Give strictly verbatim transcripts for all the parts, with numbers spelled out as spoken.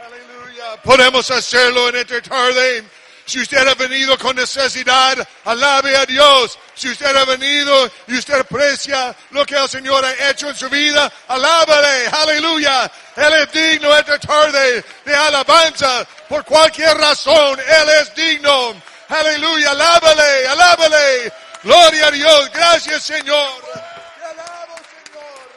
Aleluya. Podemos hacerlo en esta tarde. Si usted ha venido con necesidad, alabe a Dios. Si usted ha venido y usted aprecia lo que el Señor ha hecho en su vida, alábale. Aleluya. Él es digno esta tarde de alabanza. Por cualquier razón, Él es digno. Aleluya. Alábale, alábale. Gloria a Dios. Gracias, Señor. Te alabo, Señor.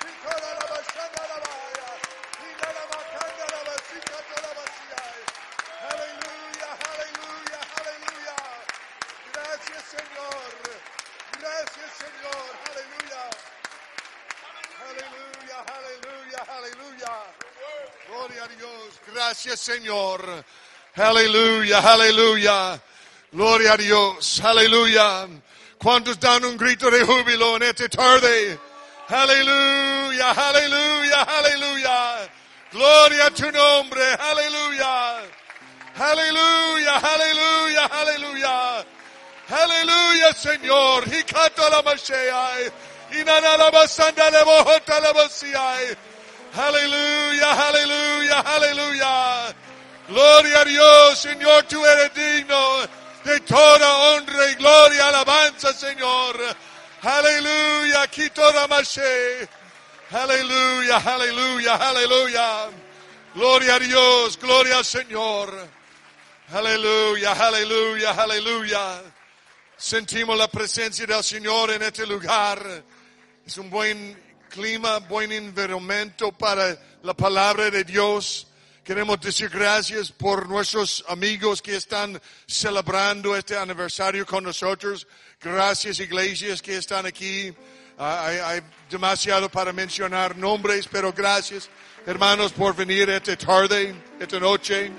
Aleluya, aleluya, aleluya. Gracias, Señor. Gracias, Señor. Aleluya. Aleluya, aleluya, aleluya. Gloria a Dios. Gracias, Señor. Aleluya, aleluya. Gloria a Dios. Aleluya. ¿Cuántos dan un grito de júbilo en esta tarde? Aleluya, aleluya, aleluya. Gloria a tu nombre. Aleluya. Aleluya, aleluya, aleluya. Aleluya, Señor. Y canta la machea. Y nada la basanda de bojota la vacía. Aleluya, aleluya, aleluya. Gloria a Dios, Señor, tú eres digno de toda honra y gloria, alabanza, Señor. Aleluya, aquí toda maché. Aleluya, aleluya, aleluya. Gloria a Dios, gloria al Señor. Aleluya, aleluya, aleluya. Sentimos la presencia del Señor en este lugar. Es un buen clima, buen environamiento para la palabra de Dios. Queremos decir gracias por nuestros amigos que están celebrando este aniversario con nosotros. Gracias, iglesias que están aquí. Uh, hay, hay demasiado para mencionar nombres, pero gracias, hermanos, por venir esta tarde, esta noche.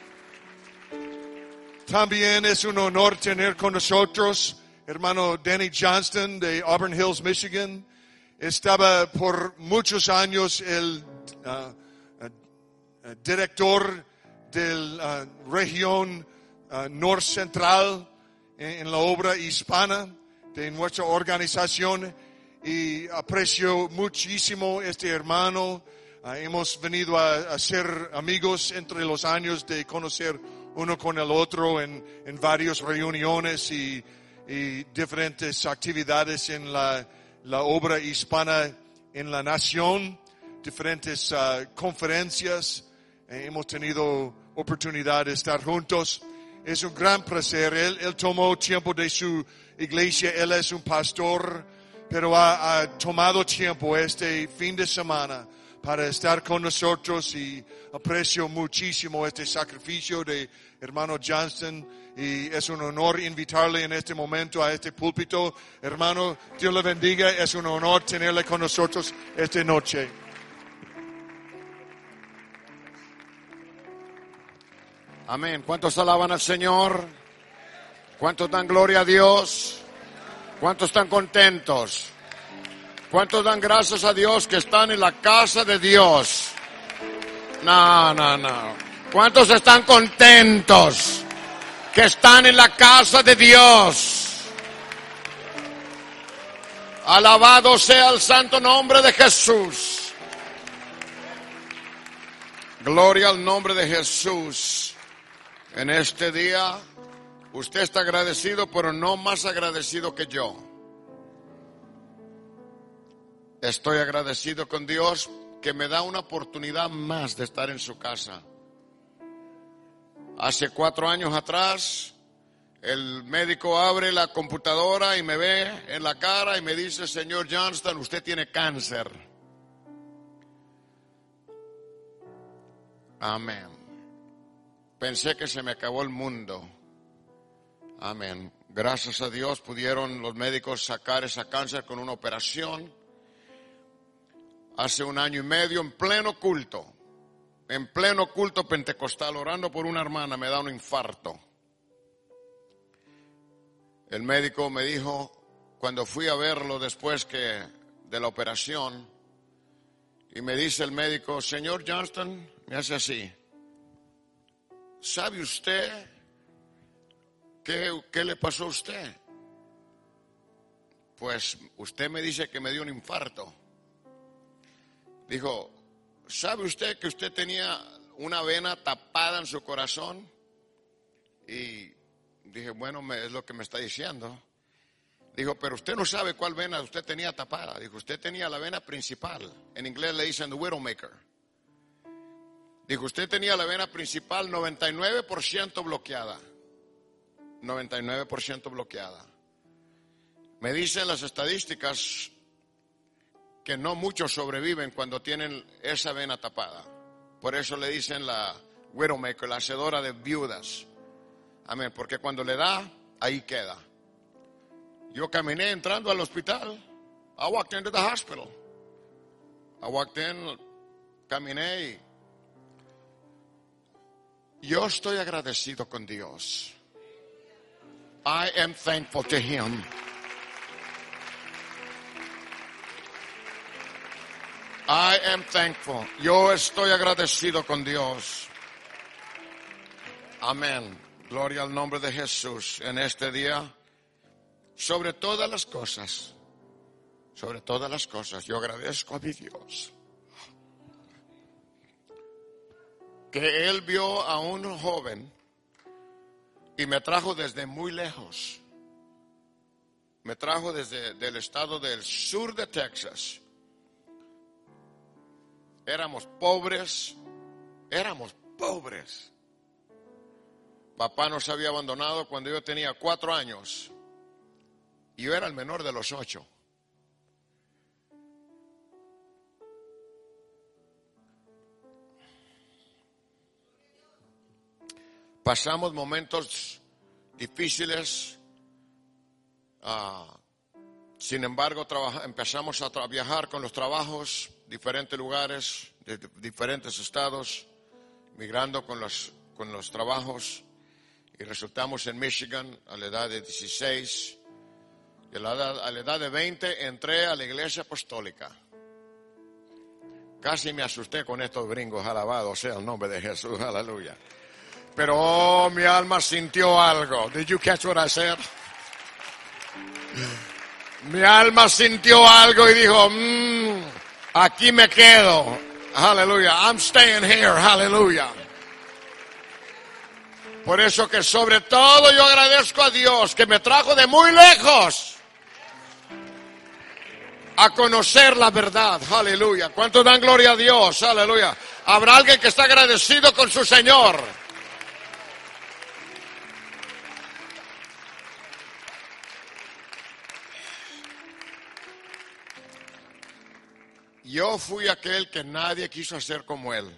También es un honor tener con nosotros hermano Danny Johnston de Auburn Hills, Michigan. Estaba por muchos años el uh, Uh, director de la uh, región uh, norte central en, en la obra hispana de nuestra organización y aprecio muchísimo este hermano. Uh, hemos venido a, a ser amigos entre los años de conocer uno con el otro en, en varias reuniones y, y diferentes actividades en la, la obra hispana en la nación, diferentes uh, conferencias. Hemos tenido oportunidad de estar juntos. Es un gran placer. Él, él tomó tiempo de su iglesia. Él es un pastor, pero ha, ha tomado tiempo este fin de semana para estar con nosotros y aprecio muchísimo este sacrificio de hermano Johnston y es un honor invitarle en este momento a este púlpito. Hermano, Dios le bendiga. Es un honor tenerle con nosotros esta noche. Amén. ¿Cuántos alaban al Señor? ¿Cuántos dan gloria a Dios? ¿Cuántos están contentos? ¿Cuántos dan gracias a Dios que están en la casa de Dios? No, no, no. ¿Cuántos están contentos que están en la casa de Dios? Alabado sea el santo nombre de Jesús. Gloria al nombre de Jesús. En este día, usted está agradecido, pero no más agradecido que yo. Estoy agradecido con Dios que me da una oportunidad más de estar en su casa. Hace cuatro años atrás, el médico abre la computadora y me ve en la cara y me dice, señor Johnston, usted tiene cáncer. Amén. Pensé que se me acabó el mundo. Amén. Gracias a Dios pudieron los médicos sacar ese cáncer con una operación. Hace un año y medio, en pleno culto, en pleno culto pentecostal, orando por una hermana, me da un infarto. El médico me dijo, cuando fui a verlo después que de la operación, y me dice el médico, señor Johnston, me hace así. ¿Sabe usted qué, qué le pasó a usted? Pues usted me dice que me dio un infarto. Dijo, ¿sabe usted que usted tenía una vena tapada en su corazón. Y dije, bueno, me, es lo que me está diciendo. Dijo, pero usted no sabe cuál vena usted tenía tapada. Dijo, usted tenía la vena principal. En inglés le dicen the widowmaker. Dijo, usted tenía la vena principal noventa y nueve por ciento bloqueada. noventa y nueve por ciento bloqueada. Me dicen las estadísticas que no muchos sobreviven cuando tienen esa vena tapada. Por eso le dicen la widowmaker, la hacedora de viudas. Amén, porque cuando le da, ahí queda. Yo caminé entrando al hospital. I walked into the hospital. I walked in, caminé y yo estoy agradecido con Dios. I am thankful to Him. I am thankful. Yo estoy agradecido con Dios. Amén. Gloria al nombre de Jesús en este día. Sobre todas las cosas, sobre todas las cosas, yo agradezco a mi Dios que Él vio a un joven y me trajo desde muy lejos. Me trajo desde el estado del sur de Texas. Éramos pobres, éramos pobres. Papá nos había abandonado cuando yo tenía cuatro años. Y yo era el menor de los ocho. Pasamos momentos difíciles. Uh, sin embargo, trabaja, empezamos a tra- viajar con los trabajos, diferentes lugares, de, de diferentes estados, migrando con los, con los trabajos. Y resultamos en Michigan a la edad de dieciséis. Y a la, edad, a la edad de veinte entré a la iglesia apostólica. Casi me asusté con estos gringos, alabado sea el nombre de Jesús, aleluya. Pero oh, mi alma sintió algo. Did you catch what I said? Mi alma sintió algo y dijo, mmm, aquí me quedo. Aleluya, I'm staying here, aleluya. Por eso que sobre todo yo agradezco a Dios que me trajo de muy lejos a conocer la verdad, aleluya. ¿Cuántos dan gloria a Dios? Aleluya. Habrá alguien que está agradecido con su Señor. Yo fui aquel que nadie quiso hacer como él.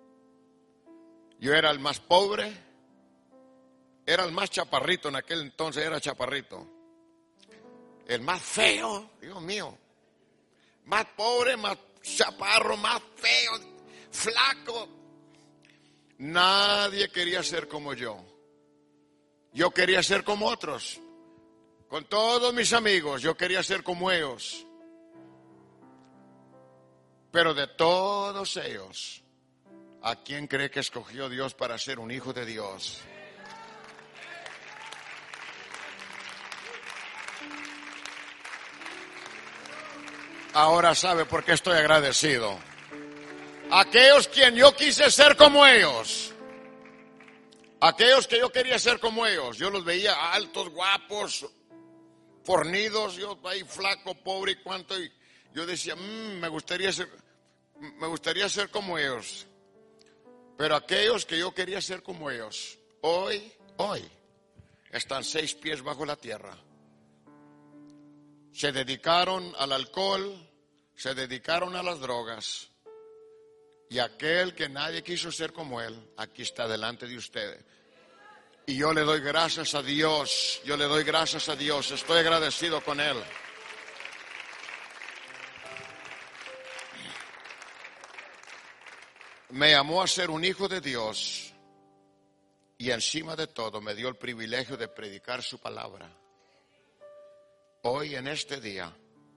Yo era el más pobre, era el más chaparrito, en aquel entonces era chaparrito. El más feo, Dios mío. Más pobre, más chaparro, más feo, flaco. Nadie quería ser como yo. Yo quería ser como otros. Con todos mis amigos, yo quería ser como ellos. Pero de todos ellos, ¿a quién cree que escogió Dios para ser un hijo de Dios? Ahora sabe por qué estoy agradecido. Aquellos quien yo quise ser como ellos. Aquellos que yo quería ser como ellos. Yo los veía altos, guapos, fornidos. Yo ahí flaco, pobre y cuánto. Y yo decía, mmm, me gustaría ser, me gustaría ser como ellos. Pero aquellos que yo quería ser como ellos, hoy, hoy, están seis pies bajo la tierra. Se dedicaron al alcohol, se dedicaron a las drogas. Y aquel que nadie quiso ser como él, aquí está delante de ustedes. Y yo le doy gracias a Dios, yo le doy gracias a Dios, estoy agradecido con él. Me llamó a ser un hijo de Dios y encima de todo me dio el privilegio de predicar su palabra. Hoy en este día,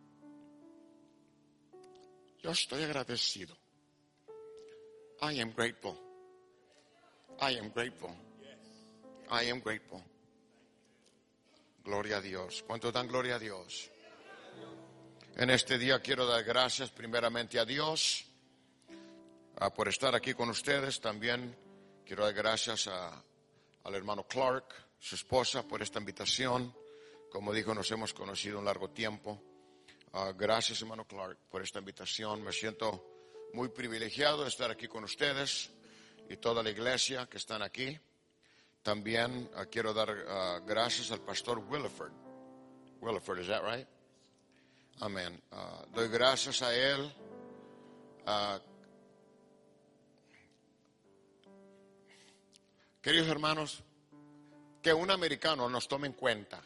yo estoy agradecido. I am grateful. I am grateful. I am grateful. Gloria a Dios. ¿Cuántos dan gloria a Dios? En este día quiero dar gracias primeramente a Dios. uh, por estar aquí con ustedes. También quiero dar gracias a, al hermano Clark, su esposa, por esta invitación. Como dijo, nos hemos conocido un largo tiempo. Uh, gracias, hermano Clark, por esta invitación. Me siento muy privilegiado de estar aquí con ustedes y toda la iglesia que están aquí. También uh, quiero dar uh, gracias al pastor Williford. Williford, is that right? Amén. Uh, doy gracias a él. Uh, queridos hermanos, que un americano nos tome en cuenta.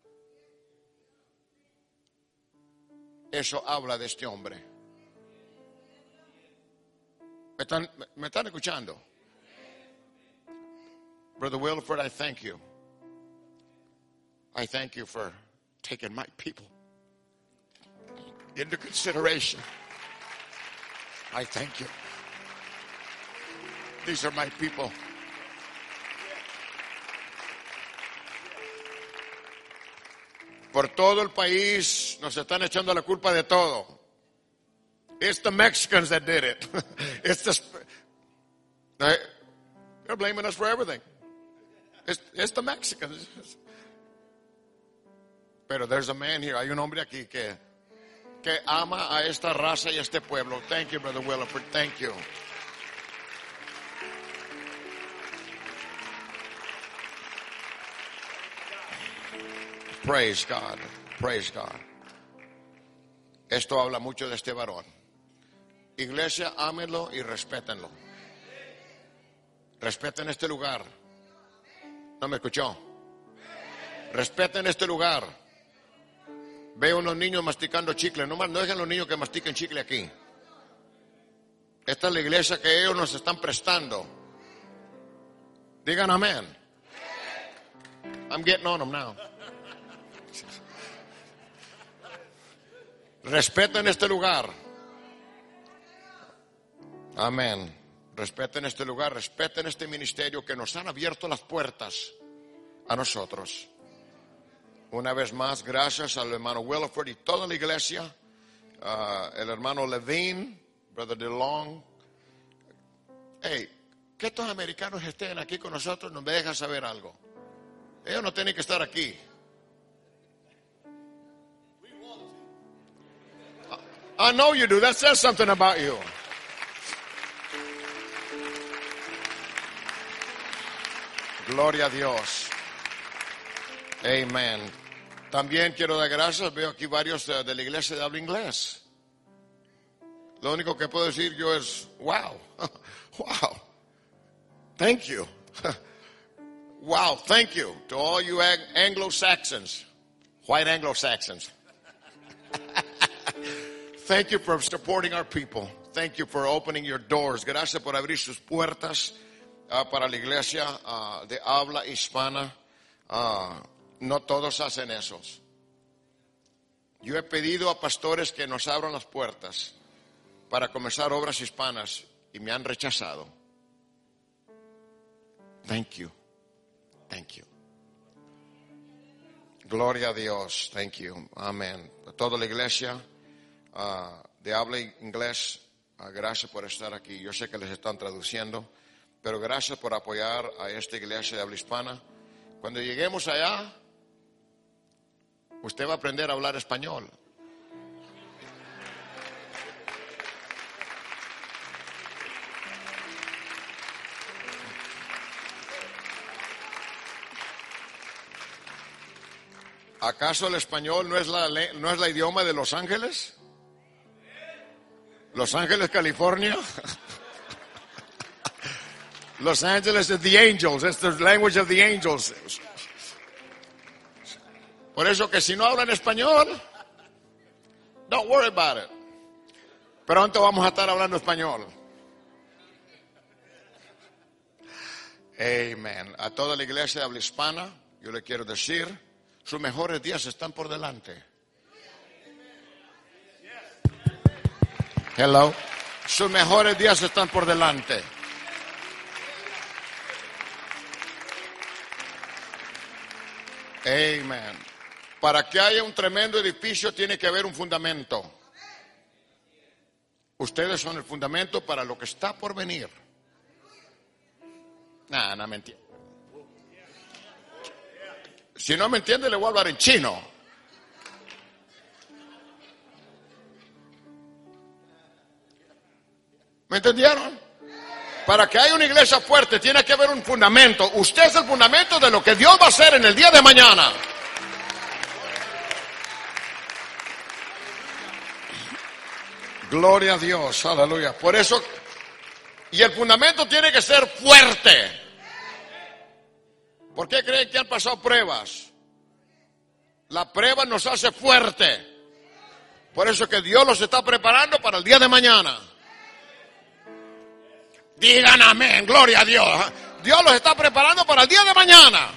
Eso habla de este hombre. ¿Me están, me están escuchando? Brother Wilford, I thank you. I thank you for taking my people into consideration. I thank you. These are my people. Por todo el país nos están echando la culpa de todo. It's the Mexicans that did it. It's the, they're blaming us for everything. It's, it's the Mexicans. Pero there's a man here. Hay un hombre aquí que, que ama a esta raza y a este pueblo. Thank you, Brother Williford. Thank you. Praise God. Praise God. Esto habla mucho de este varón. Iglesia, ámenlo y respétenlo. Respeten este lugar. ¿No me escuchó? Respeten este lugar. Veo unos niños masticando chicle. No, no dejen los niños que mastiquen chicle aquí. Esta es la iglesia que ellos nos están prestando. Digan amén. I'm getting on them now. Respeten este lugar. Amén. Respeten este lugar, respeten este ministerio que nos han abierto las puertas a nosotros. Una vez más, gracias al hermano Williford y toda la iglesia, uh, el hermano Levine, Brother DeLong. Hey, que estos americanos estén aquí con nosotros nos dejan saber algo. Ellos no tienen que estar aquí. I know you do. That says something about you. Gloria a Dios. Amén. También quiero dar gracias. Veo aquí varios de, de la iglesia de habla inglés. Lo único que puedo decir yo es, wow. Wow. Thank you. Wow. Thank you to all you Anglo-Saxons. White Anglo-Saxons. Thank you for supporting our people. Thank you for opening your doors. Gracias por abrir sus puertas uh, para la iglesia uh, de habla hispana. Uh, no todos hacen eso. Yo he pedido a pastores que nos abran las puertas para comenzar obras hispanas y me han rechazado. Thank you. Thank you. Gloria a Dios. Thank you. Amén. Toda la iglesia Uh, de habla inglés, uh, gracias por estar aquí. Yo sé que les están traduciendo, pero gracias por apoyar a esta iglesia de habla hispana. Cuando lleguemos allá, usted va a aprender a hablar español. ¿Acaso el español no es la, no es la idioma de Los Ángeles? Los Ángeles, California. Los Ángeles is the angels. It's the language of the angels. Por eso que si no hablan español, don't worry about it. Pronto vamos a estar hablando español. Amen. A toda la iglesia de habla hispana, yo le quiero decir, sus mejores días están por delante. Hello. Sus mejores días están por delante. Amen. Para que haya un tremendo edificio tiene que haber un fundamento. Ustedes son el fundamento para lo que está por venir. Nah, no me entiende. Si no me entiende, le voy a hablar en chino. ¿Me entendieron? Para que haya una iglesia fuerte, tiene que haber un fundamento. Usted es el fundamento de lo que Dios va a hacer en el día de mañana. Gloria a Dios, aleluya. Por eso, y el fundamento tiene que ser fuerte. ¿Por qué creen que han pasado pruebas? La prueba nos hace fuerte. Por eso que Dios los está preparando para el día de mañana. Digan amén, gloria a Dios. Dios los está preparando para el día de mañana.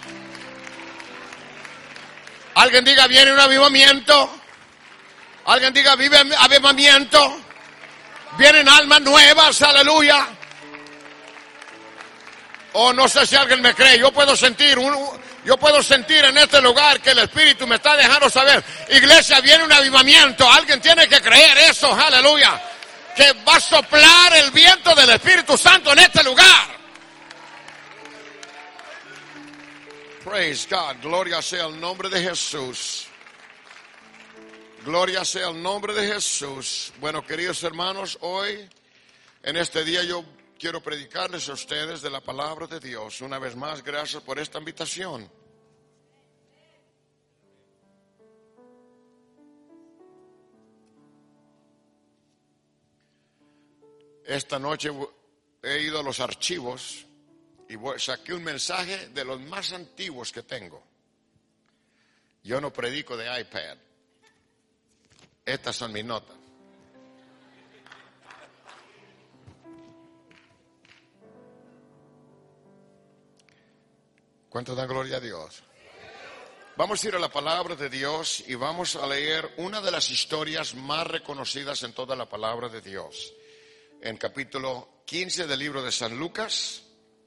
Alguien diga, viene un avivamiento. Alguien diga, vive avivamiento. Vienen almas nuevas, aleluya. Oh, no sé si alguien me cree. Yo puedo sentir, un, yo puedo sentir en este lugar que el Espíritu me está dejando saber. Iglesia, viene un avivamiento. Alguien tiene que creer eso, aleluya. Que va a soplar el viento del Espíritu Santo en este lugar. Praise God. Gloria sea el nombre de Jesús. Gloria sea el nombre de Jesús. Bueno, queridos hermanos, hoy, en este día, yo quiero predicarles a ustedes de la palabra de Dios. Una vez más, gracias por esta invitación. Esta noche he ido a los archivos y saqué un mensaje de los más antiguos que tengo. Yo no predico de iPad. Estas son mis notas. ¿Cuánto dan gloria a Dios? Vamos a ir a la palabra de Dios y vamos a leer una de las historias más reconocidas en toda la palabra de Dios. En capítulo quince del libro de San Lucas.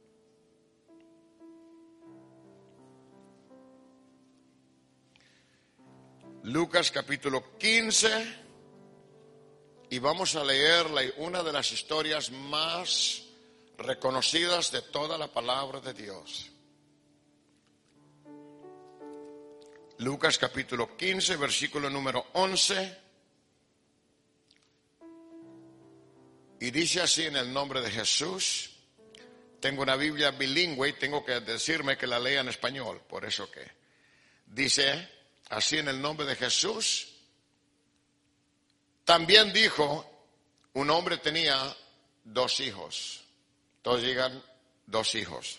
Lucas capítulo quince. Y vamos a leer la, una de las historias más reconocidas de toda la palabra de Dios. Lucas capítulo quince, versículo número once. Y dice así en el nombre de Jesús. Tengo una Biblia bilingüe y tengo que decirme que la lea en español. Por eso que dice así en el nombre de Jesús. También dijo, un hombre tenía dos hijos. Todos digan, dos hijos.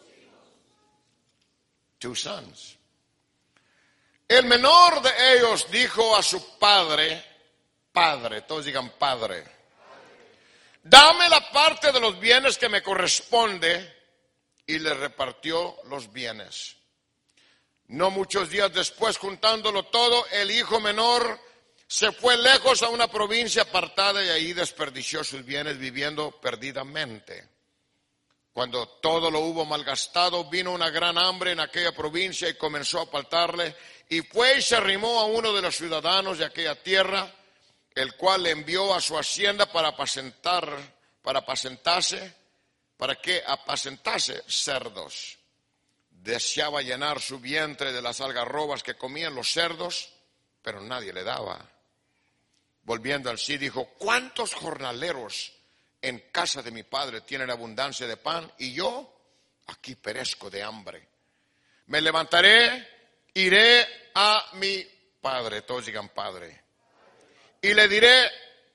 Two sons. El menor de ellos dijo a su padre, padre, todos digan padre, dame la parte de los bienes que me corresponde, y le repartió los bienes. No muchos días después, juntándolo todo, el hijo menor se fue lejos a una provincia apartada y ahí desperdició sus bienes viviendo perdidamente. Cuando todo lo hubo malgastado, vino una gran hambre en aquella provincia y comenzó a faltarle, y fue y se arrimó a uno de los ciudadanos de aquella tierra, el cual le envió a su hacienda para apacentar, para apacentarse, para que apacentase cerdos. Deseaba llenar su vientre de las algarrobas que comían los cerdos, pero nadie le daba. Volviendo al sí, dijo, ¿cuántos jornaleros en casa de mi padre tienen abundancia de pan? Y yo aquí perezco de hambre. Me levantaré, iré a mi padre, todos digan padre, y le diré,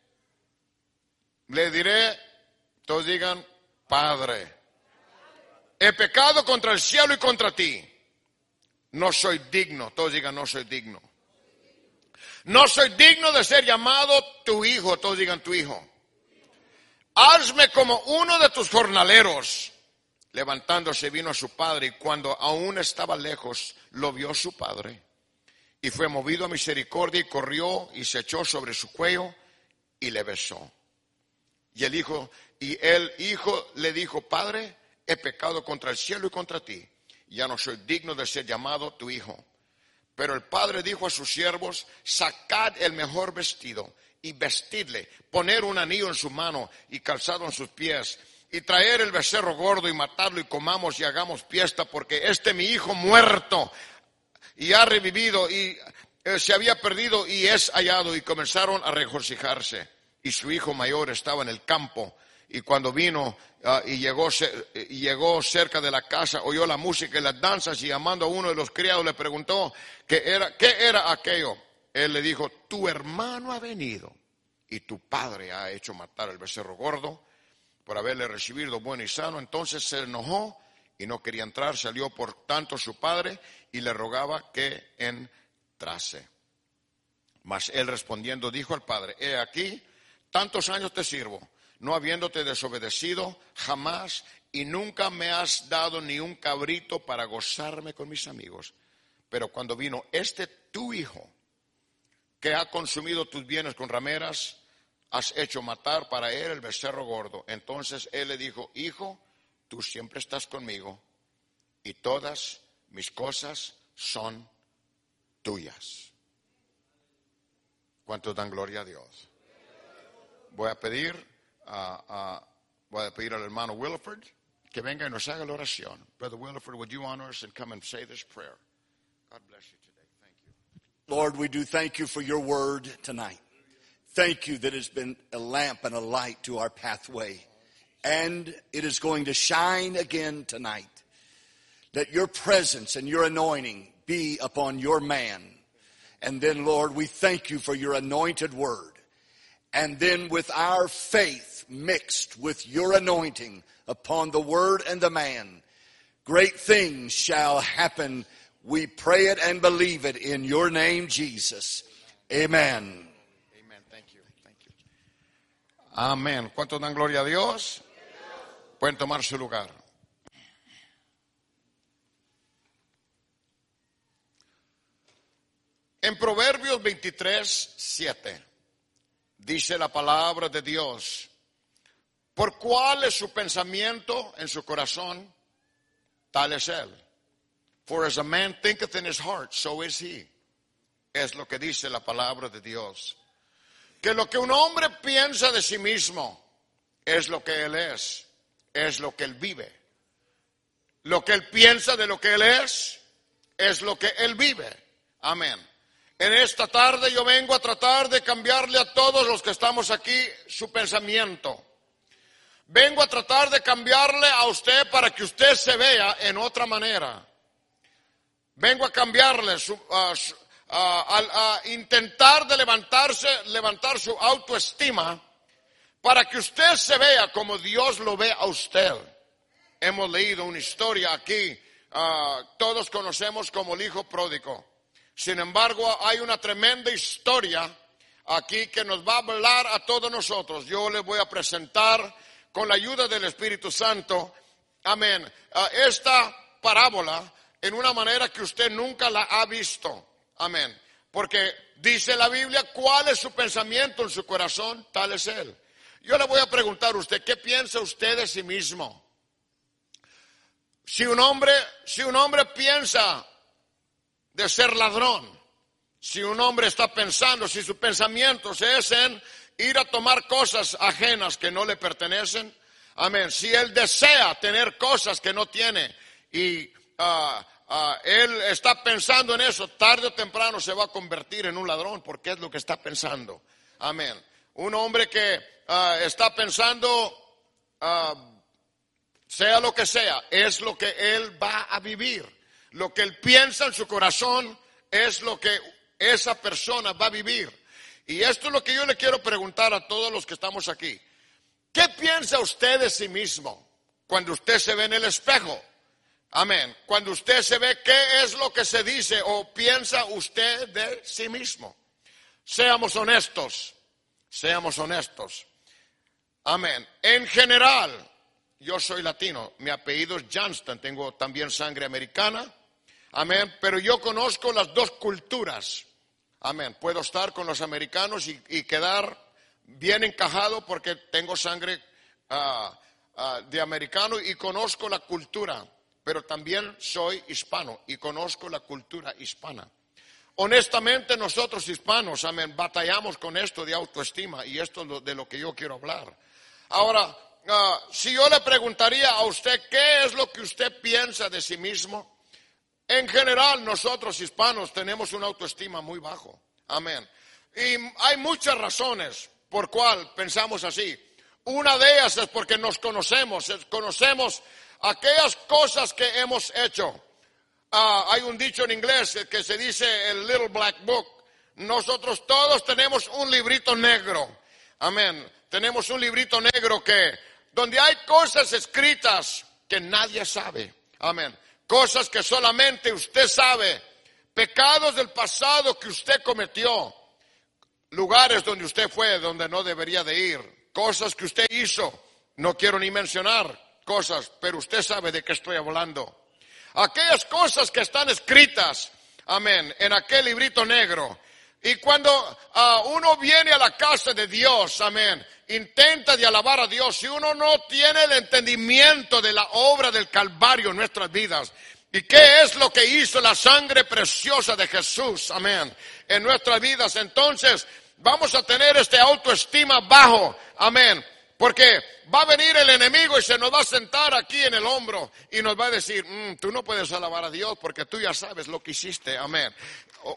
le diré, todos digan padre, he pecado contra el cielo y contra ti. No soy digno, todos digan no soy digno. No soy digno de ser llamado tu hijo, todos digan tu hijo. Hazme como uno de tus jornaleros. Levantándose vino a su padre y cuando aún estaba lejos lo vio su padre. Y fue movido a misericordia y corrió y se echó sobre su cuello y le besó. Y el hijo, y el hijo le dijo, Padre, he pecado contra el cielo y contra ti. Ya no soy digno de ser llamado tu hijo. Pero el padre dijo a sus siervos, sacad el mejor vestido y vestirle, poner un anillo en su mano y calzado en sus pies, y traer el becerro gordo y matarlo y comamos y hagamos fiesta, porque este mi hijo muerto y ha revivido y eh, se había perdido y es hallado. Y comenzaron a regocijarse. Y su hijo mayor estaba en el campo, y cuando vino uh, y llegó, y llegó cerca de la casa, oyó la música y las danzas, y llamando a uno de los criados le preguntó qué era, qué era aquello. Él le dijo: tu hermano ha venido y tu padre ha hecho matar el becerro gordo por haberle recibido bueno y sano. Entonces se enojó y no quería entrar. Salió por tanto su padre y le rogaba que entrase. Mas él respondiendo dijo al padre: he aquí, tantos años te sirvo, no habiéndote desobedecido jamás, y nunca me has dado ni un cabrito para gozarme con mis amigos. Pero cuando vino este tu hijo, que ha consumido tus bienes con rameras, has hecho matar para él el becerro gordo. Entonces él le dijo: hijo, tú siempre estás conmigo, y todas mis cosas son tuyas. ¿Cuántos dan gloria a Dios? Voy a pedir, uh, uh, voy a pedir al hermano Williford que venga y nos haga la oración. Brother Williford, would you honor us and come and say this prayer? God bless you today. Thank you. Lord, we do thank you for your word tonight. Thank you that it's been a lamp and a light to our pathway. And it is going to shine again tonight. Let your presence and your anointing be upon your man. And then, Lord, we thank you for your anointed word. And then with our faith mixed with your anointing upon the word and the man, great things shall happen. We pray it and believe it in your name, Jesus. Amen. Amen. Thank you. Thank you. Amén. ¿Cuántos dan gloria a Dios? Pueden tomar su lugar. En Proverbios veintitrés, siete, dice la palabra de Dios: por cuál es su pensamiento en su corazón, tal es él. For as a man thinketh in his heart, so is he. Es lo que dice la palabra de Dios. Que lo que un hombre piensa de sí mismo es lo que él es, es lo que él vive. Lo que él piensa de lo que él es, es lo que él vive. Amén. En esta tarde yo vengo a tratar de cambiarle a todos los que estamos aquí su pensamiento. Vengo a tratar de cambiarle a usted para que usted se vea en otra manera. Vengo a cambiarle, su, uh, su, uh, a, a intentar de levantarse, levantar su autoestima para que usted se vea como Dios lo ve a usted. Hemos leído una historia aquí, uh, todos conocemos como el hijo pródigo. Sin embargo, hay una tremenda historia aquí que nos va a hablar a todos nosotros. Yo les voy a presentar con la ayuda del Espíritu Santo, amén, uh, esta parábola en una manera que usted nunca la ha visto, amén. Porque dice la Biblia: ¿cuál es su pensamiento en su corazón? Tal es él. Yo le voy a preguntar a usted: ¿qué piensa usted de sí mismo? Si un hombre, si un hombre piensa de ser ladrón, si un hombre está pensando, si su pensamiento es en ir a tomar cosas ajenas que no le pertenecen, amén. Si él desea tener cosas que no tiene y uh, uh, él está pensando en eso, tarde o temprano se va a convertir en un ladrón, porque es lo que está pensando. Amén. Un hombre que uh, está pensando, uh, sea lo que sea, es lo que él va a vivir. Lo que él piensa en su corazón es lo que esa persona va a vivir. Y esto es lo que yo le quiero preguntar a todos los que estamos aquí. ¿Qué piensa usted de sí mismo cuando usted se ve en el espejo? Amén. Cuando usted se ve, ¿qué es lo que se dice o piensa usted de sí mismo? Seamos honestos, seamos honestos. Amén. En general, yo soy latino, mi apellido es Johnston, tengo también sangre americana. Amén, pero yo conozco las dos culturas. Amén, puedo estar con los americanos y, y quedar bien encajado porque tengo sangre uh, uh, de americano y conozco la cultura, pero también soy hispano y conozco la cultura hispana. honestamente nosotros hispanos, amén, batallamos con esto de autoestima y esto es lo, de lo que yo quiero hablar. Ahora, uh, si yo le preguntaría a usted qué es lo que usted piensa de sí mismo, en general nosotros hispanos tenemos una autoestima muy bajo, amén. Y hay muchas razones por cual pensamos así. Una de ellas es porque nos conocemos, conocemos aquellas cosas que hemos hecho. Uh, hay un dicho en inglés que se dice el Little Black Book. Nosotros todos tenemos un librito negro. Amén. Tenemos un librito negro que, donde hay cosas escritas que nadie sabe. Amén. Cosas que solamente usted sabe. Pecados del pasado que usted cometió. Lugares donde usted fue, donde no debería de ir. Cosas que usted hizo, no quiero ni mencionar cosas, pero usted sabe de qué estoy hablando. Aquellas cosas que están escritas, amén, en aquel librito negro. Y cuando uh, uno viene a la casa de Dios, amén, intenta de alabar a Dios, si uno no tiene el entendimiento de la obra del Calvario en nuestras vidas, y qué es lo que hizo la sangre preciosa de Jesús, amén, en nuestras vidas, entonces vamos a tener este autoestima bajo, amén, porque va a venir el enemigo y se nos va a sentar aquí en el hombro y nos va a decir, mm, tú no puedes alabar a Dios porque tú ya sabes lo que hiciste, amén. Oh.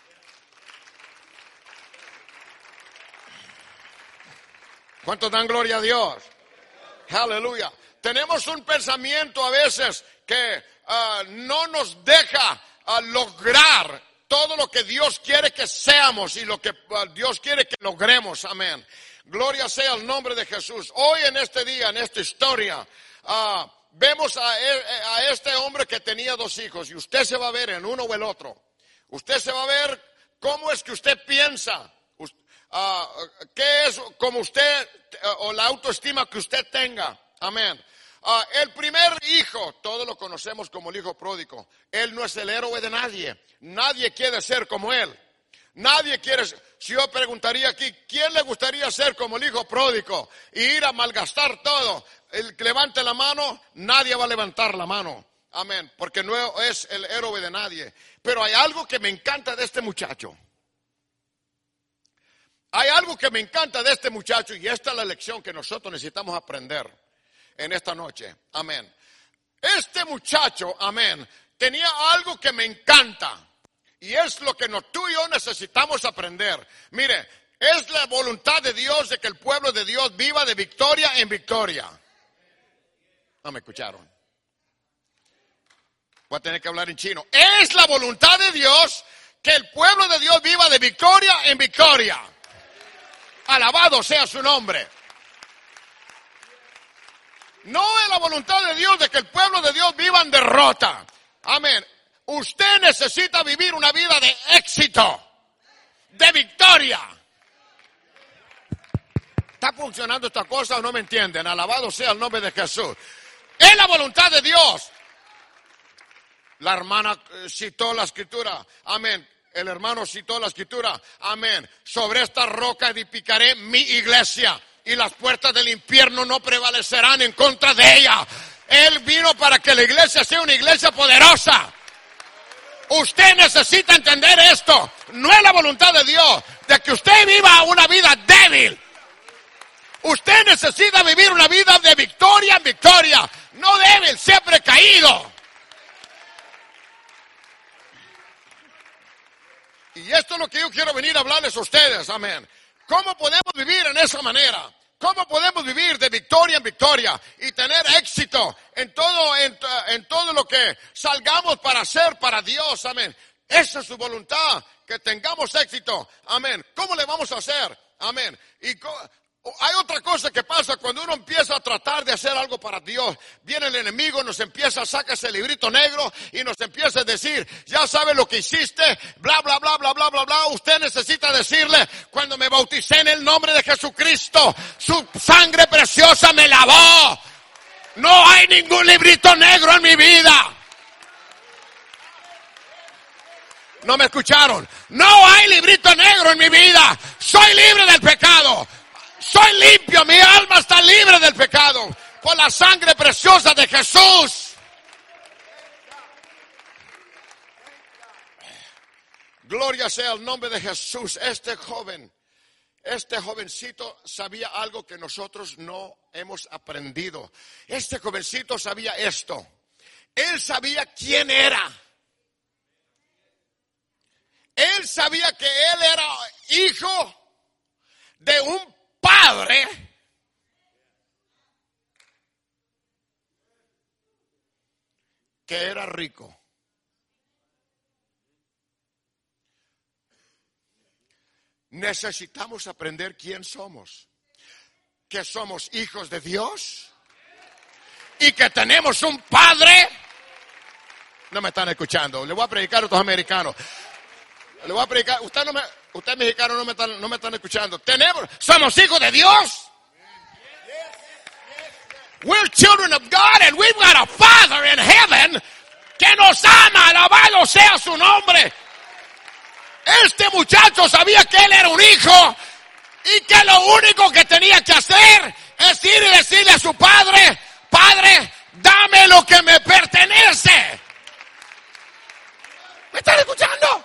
¿Cuántos dan gloria a Dios? Aleluya. Tenemos un pensamiento a veces que uh, no nos deja uh, lograr todo lo que Dios quiere que seamos y lo que uh, Dios quiere que logremos. Amén. Gloria sea el nombre de Jesús. Hoy en este día, en esta historia, uh, vemos a, a este hombre que tenía dos hijos y usted se va a ver en uno o el otro. Usted se va a ver cómo es que usted piensa. Uh, qué es como usted uh, o la autoestima que usted tenga. Amén. Uh, el primer hijo, todos lo conocemos como el hijo pródigo. Él no es el héroe de nadie. Nadie quiere ser como él. Nadie quiere. Si yo preguntaría aquí, ¿quién le gustaría ser como el hijo pródigo y ir a malgastar todo? El que levante la mano, nadie va a levantar la mano. Amén. Porque no es el héroe de nadie. Pero hay algo que me encanta de este muchacho. Hay algo que me encanta de este muchacho y esta es la lección que nosotros necesitamos aprender en esta noche. Amén. Este muchacho, amén, tenía algo que me encanta y es lo que no, tú y yo necesitamos aprender. Mire, es la voluntad de Dios de que el pueblo de Dios viva de victoria en victoria. No me escucharon. Voy a tener que hablar en chino. Es la voluntad de Dios que el pueblo de Dios viva de victoria en victoria. Alabado sea su nombre. No es la voluntad de Dios de que el pueblo de Dios viva en derrota. Amén. Usted necesita vivir una vida de éxito, de victoria. ¿Está funcionando esta cosa o no me entienden? Alabado sea el nombre de Jesús. Es la voluntad de Dios. La hermana citó la escritura. Amén. El hermano citó la escritura, amén. Sobre esta roca edificaré mi iglesia y las puertas del infierno no prevalecerán en contra de ella. Él vino para que la iglesia sea una iglesia poderosa. Usted necesita entender esto. No es la voluntad de Dios de que usted viva una vida débil. Usted necesita vivir una vida de victoria en victoria, no débil, siempre caído. Y esto es lo que yo quiero venir a hablarles a ustedes, amén. ¿Cómo podemos vivir en esa manera? ¿Cómo podemos vivir de victoria en victoria y tener éxito en todo, en, en todo lo que salgamos para hacer para Dios, amén? Esa es su voluntad, que tengamos éxito, amén. ¿Cómo le vamos a hacer? Amén. Y hay otra cosa que pasa cuando uno empieza a tratar de hacer algo para Dios. Viene el enemigo, nos empieza a sacar ese librito negro y nos empieza a decir, ya sabe lo que hiciste, bla, bla, bla, bla, bla, bla, bla. Usted necesita decirle, cuando me bauticé en el nombre de Jesucristo, su sangre preciosa me lavó. No hay ningún librito negro en mi vida. ¿No me escucharon? No hay librito negro en mi vida. Soy libre del pecado. Soy limpio, mi alma está libre del pecado por la sangre preciosa de Jesús. Gloria sea el nombre de Jesús. Este joven, este jovencito sabía algo que nosotros no hemos aprendido. Este jovencito sabía esto. Él sabía quién era. Él sabía que él era hijo de un padre que era rico. Necesitamos aprender quién somos. Que somos hijos de Dios y que tenemos un padre. No me están escuchando. Le voy a predicar a estos americanos. Le voy a predicar. Usted no me, usted mexicano no me están, no me están escuchando. Tenemos, somos hijos de Dios. We're children of God and we've got a Father in heaven que nos ama. Alabado sea su nombre. Este muchacho sabía que él era un hijo y que lo único que tenía que hacer es ir y decirle a su padre: Padre, dame lo que me pertenece. ¿Me están escuchando?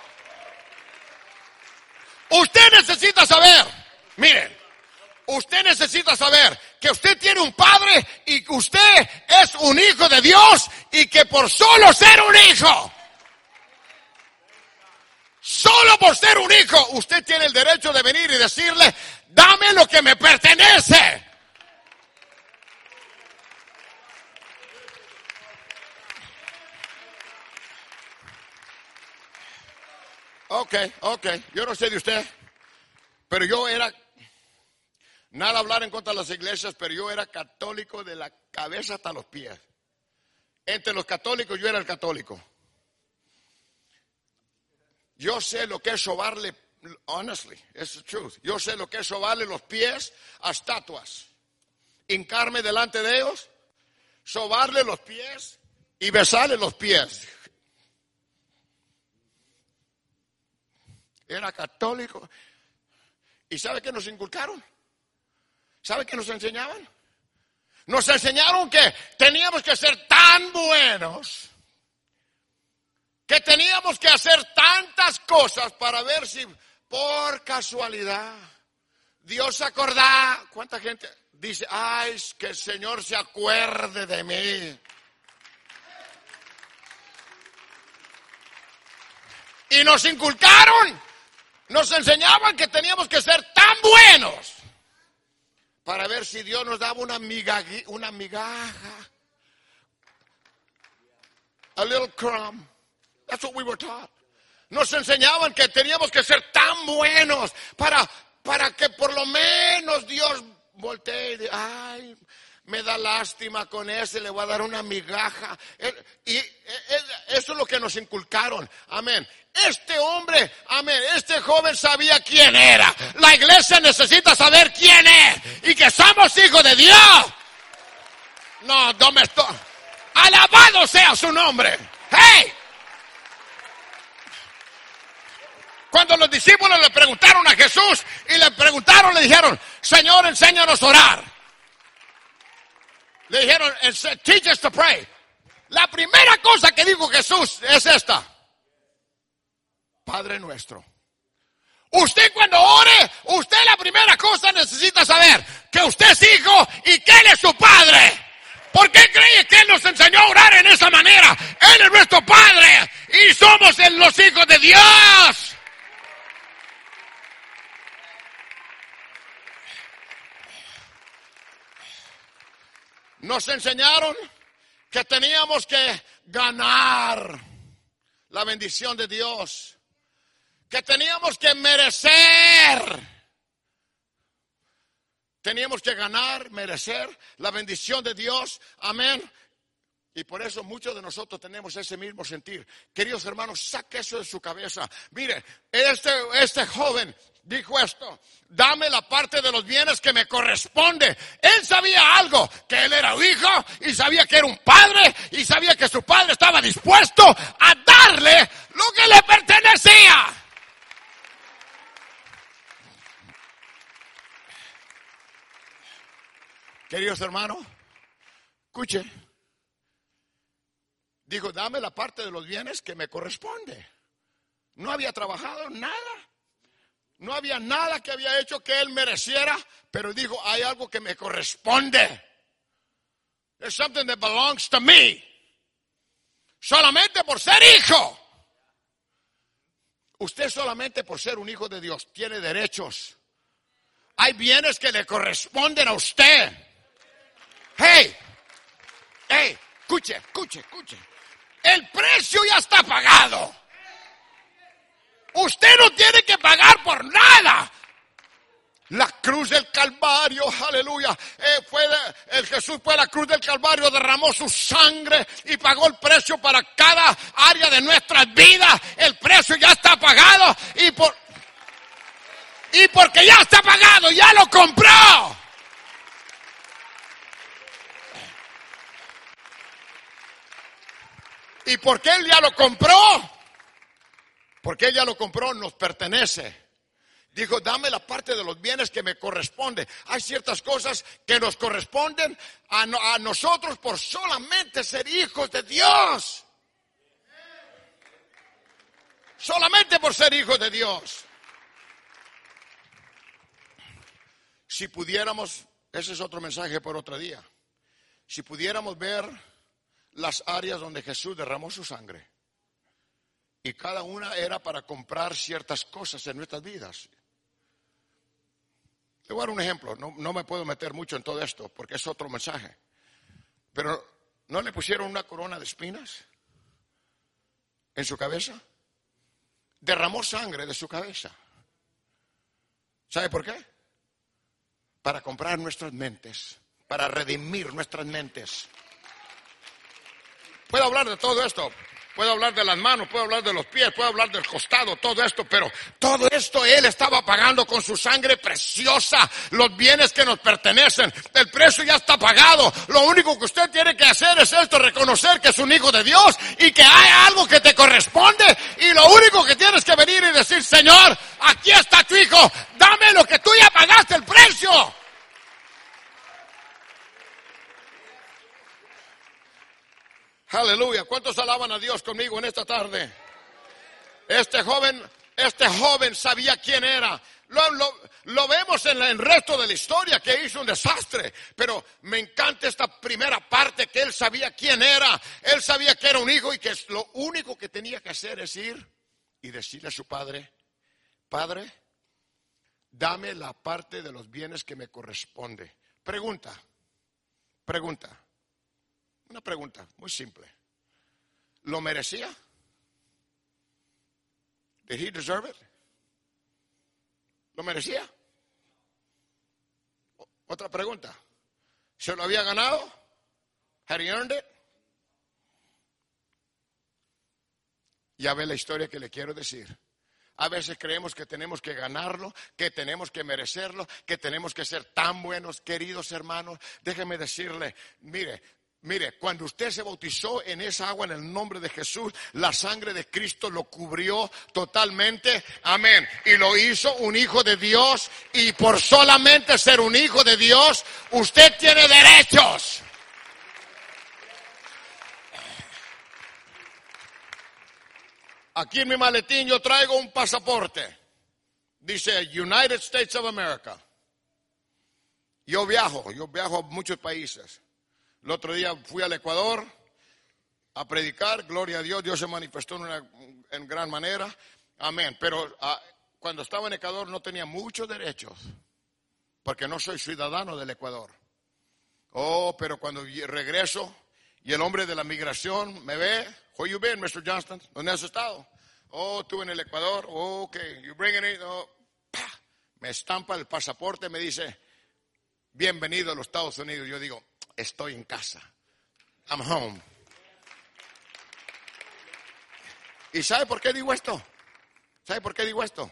Usted necesita saber, miren, usted necesita saber que usted tiene un padre y que usted es un hijo de Dios y que por solo ser un hijo, solo por ser un hijo, usted tiene el derecho de venir y decirle: dame lo que me pertenece. Ok, ok, yo no sé de usted, pero yo era, nada hablar en contra de las iglesias, pero yo era católico de la cabeza hasta los pies. Entre los católicos yo era el católico. Yo sé lo que es sobarle, honestly, it's the truth. Yo sé lo que es sobarle los pies a estatuas. Hincarme delante de ellos, sobarle los pies y besarle los pies. Era católico. ¿Y sabe qué nos inculcaron? ¿Sabe qué nos enseñaban? Nos enseñaron que teníamos que ser tan buenos, que teníamos que hacer tantas cosas para ver si por casualidad Dios se acordaba. ¿Cuánta gente dice: ay, que el Señor se acuerde de mí? Y nos inculcaron, nos enseñaban que teníamos que ser tan buenos para ver si Dios nos daba una migaja, una migaja, a little crumb. That's what we were taught. Nos enseñaban que teníamos que ser tan buenos para, para que por lo menos Dios voltee y diga: ay, me da lástima con ese, le voy a dar una migaja. Y eso es lo que nos inculcaron. Amén. Este hombre, amén, este joven sabía quién era. La iglesia necesita saber quién es y que somos hijos de Dios. No, no me estoy. Alabado sea su nombre. ¡Hey! Cuando los discípulos le preguntaron a Jesús y le preguntaron, le dijeron: Señor, enséñanos a orar. Le dijeron: teach us to pray. La primera cosa que dijo Jesús es esta: Padre nuestro. Usted cuando ore, usted la primera cosa necesita saber que usted es hijo y que Él es su Padre. ¿Por qué cree que Él nos enseñó a orar en esa manera? Él es nuestro Padre y somos los hijos de Dios. Nos enseñaron que teníamos que ganar la bendición de Dios, que teníamos que merecer, teníamos que ganar, merecer la bendición de Dios. Amén. Y por eso muchos de nosotros tenemos ese mismo sentir. Queridos hermanos, saque eso de su cabeza. Mire, este, este joven dijo esto: dame la parte de los bienes que me corresponde. Él sabía algo, que él era hijo y sabía que era un padre y sabía que su padre estaba dispuesto a darle lo que le pertenecía. Queridos hermanos, escuche. Dijo: dame la parte de los bienes que me corresponde. No había trabajado nada. No había nada que había hecho que él mereciera, pero dijo, hay algo que me corresponde. There's something that belongs to me. Solamente por ser hijo. Usted solamente por ser un hijo de Dios tiene derechos. Hay bienes que le corresponden a usted. Hey, hey, escuche, escuche, escuche. El precio ya está pagado. Usted no tiene que pagar por nada. La cruz del Calvario, aleluya, eh, fue de, el Jesús fue a la cruz del Calvario, derramó su sangre y pagó el precio para cada área de nuestras vidas. El precio ya está pagado y por y porque ya está pagado, ya lo compró. Y porque él ya lo compró, porque él ya lo compró, nos pertenece. Dijo, dame la parte de los bienes que me corresponde. Hay ciertas cosas que nos corresponden a, no, a nosotros por solamente ser hijos de Dios. Solamente por ser hijos de Dios. Si pudiéramos, ese es otro mensaje por otro día. Si pudiéramos ver las áreas donde Jesús derramó su sangre. Y cada una era para comprar ciertas cosas en nuestras vidas. Le voy a dar un ejemplo, no, no me puedo meter mucho en todo esto porque es otro mensaje. Pero ¿no le pusieron una corona de espinas en su cabeza? Derramó sangre de su cabeza. ¿Sabe por qué? Para comprar nuestras mentes, para redimir nuestras mentes. Puedo hablar de todo esto. Puedo hablar de las manos, puedo hablar de los pies, puedo hablar del costado, todo esto, pero todo esto Él estaba pagando con su sangre preciosa, los bienes que nos pertenecen. El precio ya está pagado. Lo único que usted tiene que hacer es esto, reconocer que es un hijo de Dios y que hay algo que te corresponde. Y lo único que tienes que venir y decir, Señor, aquí está tu hijo, dame lo que tú ya pagaste el precio. Aleluya. ¿Cuántos alaban a Dios conmigo en esta tarde? Este joven, este joven sabía quién era. Lo, lo, lo vemos en el resto de la historia que hizo un desastre. Pero me encanta esta primera parte que él sabía quién era. Él sabía que era un hijo y que lo único que tenía que hacer es ir y decirle a su padre, Padre, dame la parte de los bienes que me corresponde. Pregunta, pregunta. Una pregunta muy simple. ¿Lo merecía? Did he deserve it? ¿Lo merecía? Otra pregunta. ¿Se lo había ganado? Had he earned it? Ya ve la historia que le quiero decir. A veces creemos que tenemos que ganarlo, que tenemos que merecerlo, que tenemos que ser tan buenos, queridos hermanos. Déjeme decirle, mire, Mire, cuando usted se bautizó en esa agua en el nombre de Jesús, la sangre de Cristo lo cubrió totalmente. Amén. Y lo hizo un hijo de Dios. Y por solamente ser un hijo de Dios, usted tiene derechos. Aquí en mi maletín yo traigo un pasaporte. Dice United States of America. Yo viajo, yo viajo a muchos países. El otro día fui al Ecuador a predicar, gloria a Dios, Dios se manifestó en, una, en gran manera, amén. Pero uh, cuando estaba en Ecuador no tenía muchos derechos, porque no soy ciudadano del Ecuador. Oh, pero cuando regreso y el hombre de la migración me ve, where you been, mister Johnston? ¿Dónde has estado? Oh, tú en el Ecuador, oh, ok, you bringing it, oh, ¡pah! Me estampa el pasaporte, me dice, bienvenido a los Estados Unidos. Yo digo, estoy en casa. I'm home. ¿Y sabe por qué digo esto? ¿Sabe por qué digo esto?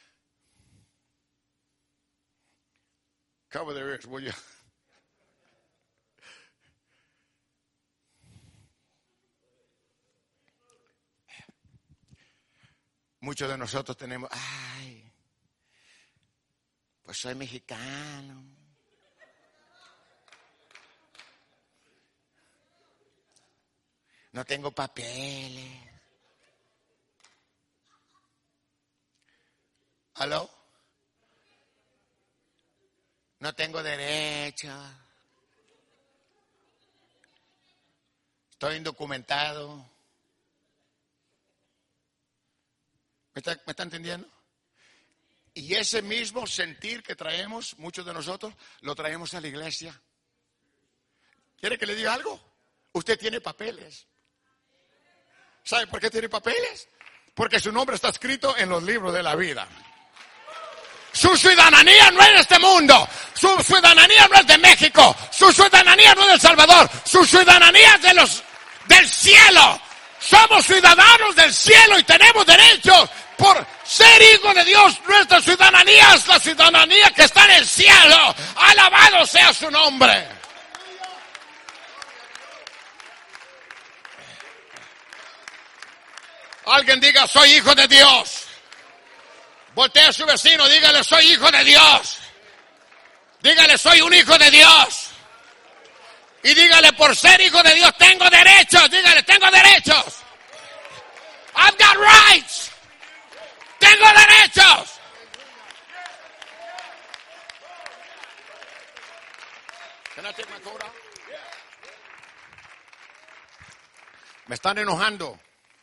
Cover their ears, will you? Muchos de nosotros tenemos, ay, pues soy mexicano. No tengo papeles. ¿Aló? No tengo derecho. Estoy indocumentado. ¿Me está, me está entendiendo? Y ese mismo sentir que traemos, muchos de nosotros, lo traemos a la iglesia. ¿Quiere que le diga algo? Usted tiene papeles. ¿Sabe por qué tiene papeles? Porque su nombre está escrito en los libros de la vida. Su ciudadanía no es de este mundo. Su ciudadanía no es de México. Su ciudadanía no es de El Salvador. Su ciudadanía es de los, del cielo. Somos ciudadanos del cielo y tenemos derechos por ser hijos de Dios. Nuestra ciudadanía es la ciudadanía que está en el cielo. Alabado sea su nombre. Alguien diga, soy hijo de Dios. Voltea a su vecino, dígale, soy hijo de Dios. Dígale, soy un hijo de Dios. Y dígale, por ser hijo de Dios, tengo derechos. Dígale, tengo derechos. I've got rights. Tengo derechos. Can I take my coat off? Me están enojando.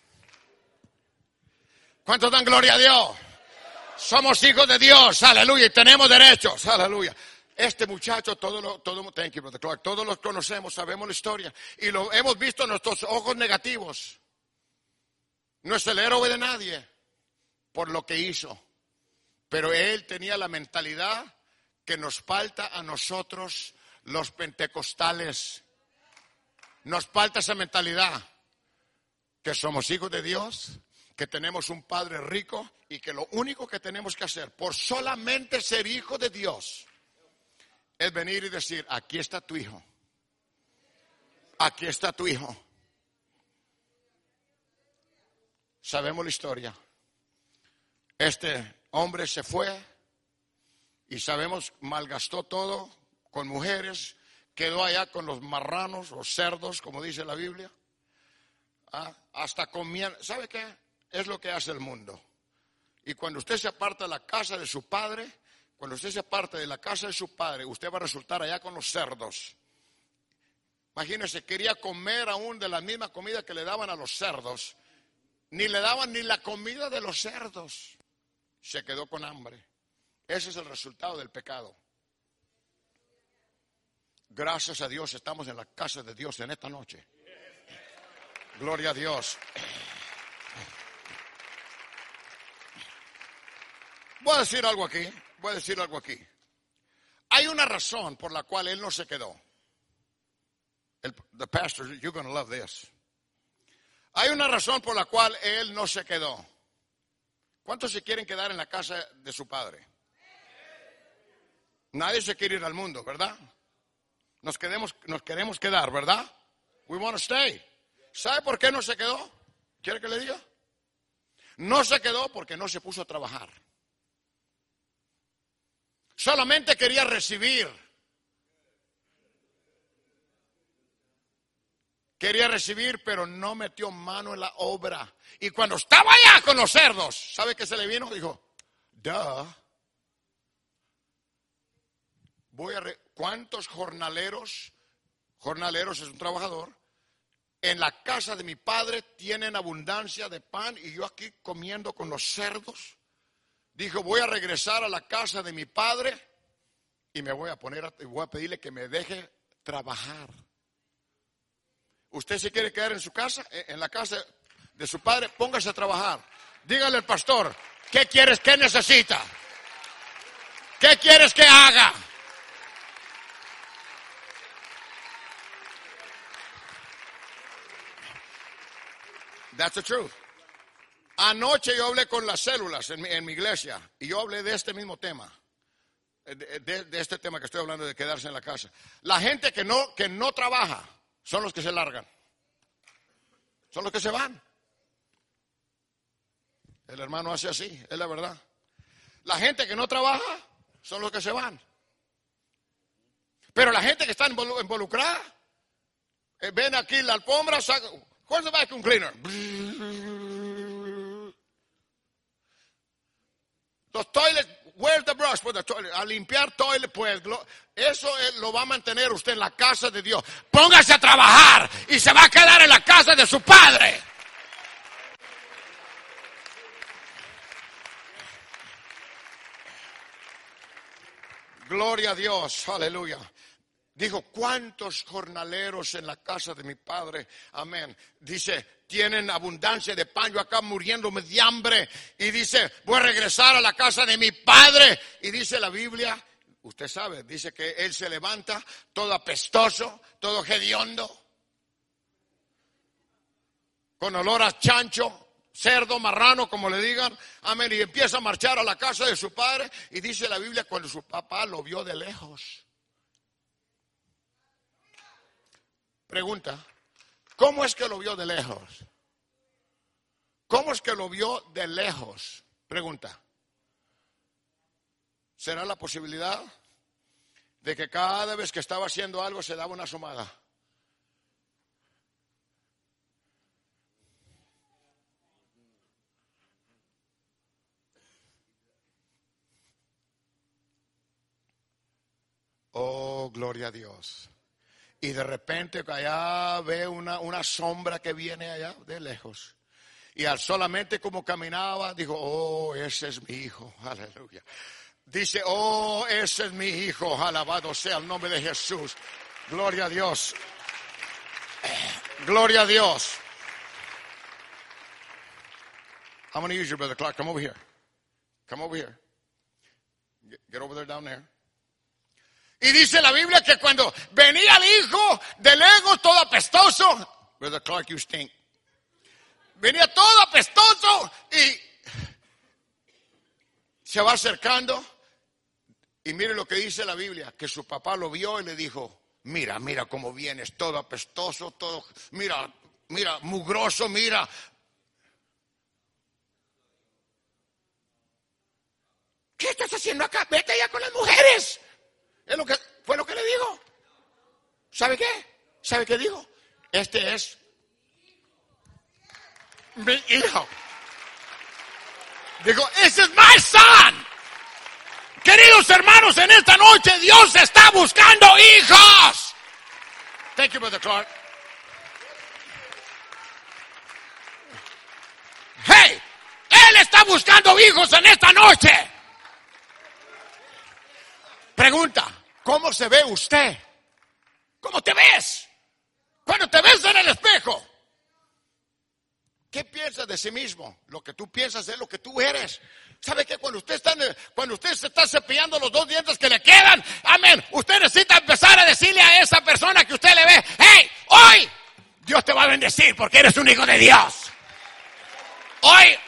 ¿Cuántos dan gloria a Dios? Somos hijos de Dios, aleluya, y tenemos derechos, aleluya. Este muchacho, todos lo, todo, thank you, Brother Clark, todos los conocemos, sabemos la historia, y lo hemos visto en nuestros ojos negativos. No es el héroe de nadie por lo que hizo, pero él tenía la mentalidad que nos falta a nosotros los pentecostales. Nos falta esa mentalidad, que somos hijos de Dios, que tenemos un Padre rico y que lo único que tenemos que hacer por solamente ser hijo de Dios es venir y decir, aquí está tu hijo, aquí está tu hijo. Sabemos la historia. Este hombre se fue y sabemos, malgastó todo con mujeres, quedó allá con los marranos, los cerdos, como dice la Biblia. Ah, hasta comían, ¿sabe qué? Es lo que hace el mundo. Y cuando usted se aparta de la casa de su padre, cuando usted se aparta de la casa de su padre, usted va a resultar allá con los cerdos. Imagínese, quería comer aún de la misma comida que le daban a los cerdos. Ni le daban ni la comida de los cerdos. Se quedó con hambre. Ese es el resultado del pecado. Gracias a Dios estamos en la casa de Dios en esta noche. Gloria a Dios. Voy a decir algo aquí, voy a decir algo aquí. Hay una razón por la cual él no se quedó. El, the pastor, you're going to love this. Hay una razón por la cual él no se quedó. ¿Cuántos se quieren quedar en la casa de su padre? Nadie se quiere ir al mundo, ¿verdad? Nos queremos, nos queremos quedar, ¿verdad? We want to stay. ¿Sabe por qué no se quedó? ¿Quiere que le diga? No se quedó porque no se puso a trabajar. Solamente quería recibir. Quería recibir, pero no metió mano en la obra. Y cuando estaba allá con los cerdos, ¿sabe qué se le vino? Dijo, duh. Voy a re- ¿Cuántos jornaleros, jornaleros es un trabajador, en la casa de mi padre tienen abundancia de pan y yo aquí comiendo con los cerdos? Dijo, voy a regresar a la casa de mi padre y me voy a poner a, voy a pedirle que me deje trabajar. ¿Usted se quiere quedar en su casa, en la casa de su padre? Póngase a trabajar. Dígale al pastor, ¿qué quieres, qué necesita? ¿Qué quieres que haga? That's the truth. Anoche yo hablé con las células en mi, en mi iglesia y yo hablé de este mismo tema, de, de, de este tema que estoy hablando de quedarse en la casa. La gente que no, que no trabaja son los que se largan, son los que se van. El hermano hace así, es la verdad. La gente que no trabaja son los que se van. Pero la gente que está involucrada, eh, ven aquí la alfombra, saca, where's the vacuum cleaner? Los toilets, where's the brush for the toilet? A limpiar toilet, pues, eso lo va a mantener usted en la casa de Dios. Póngase a trabajar y se va a quedar en la casa de su padre. Gloria a Dios, aleluya. Dijo, ¿cuántos jornaleros en la casa de mi padre? Amén. Dice, tienen abundancia de pan, yo acá muriéndome de hambre. Y dice, voy a regresar a la casa de mi padre. Y dice la Biblia, usted sabe, dice que él se levanta todo apestoso, todo hediondo, con olor a chancho, cerdo, marrano, como le digan. Amén. Y empieza a marchar a la casa de su padre. Y dice la Biblia, cuando su papá lo vio de lejos. Pregunta, ¿cómo es que lo vio de lejos? ¿Cómo es que lo vio de lejos? Pregunta. ¿Será la posibilidad de que cada vez que estaba haciendo algo se daba una asomada? Oh, gloria a Dios. Y de repente allá ve una, una sombra que viene allá de lejos. Y al solamente como caminaba, dijo, oh, ese es mi hijo, aleluya. Dice, oh, ese es mi hijo, alabado sea el nombre de Jesús. Gloria a Dios. Gloria a Dios. I'm going to use you, Brother Clark. Come over here. Come over here. Get, get over there, down there. Y dice la Biblia que cuando venía el hijo de lejos todo apestoso, Brother Clark, you stink. Venía todo apestoso y se va acercando. Y mire lo que dice la Biblia, que su papá lo vio y le dijo, mira, mira cómo vienes, todo apestoso, todo, mira, mira, mugroso, mira. ¿Qué estás haciendo acá? Vete allá con las mujeres. Es lo que, fue lo que le digo. ¿Sabe qué? ¿Sabe qué dijo? Este es mi hijo. Digo, ese es my son. Queridos hermanos, en esta noche Dios está buscando hijos. Thank you, Brother Clark. Hey, Él está buscando hijos en esta noche. Pregunta, ¿cómo se ve usted? ¿Cómo te ves? Cuando te ves en el espejo, ¿qué piensas de sí mismo? Lo que tú piensas es lo que tú eres. ¿Sabe qué? Cuando usted está, cuando usted se está cepillando los dos dientes que le quedan, amén, usted necesita empezar a decirle a esa persona que usted le ve, hey, hoy Dios te va a bendecir porque eres un hijo de Dios. Hoy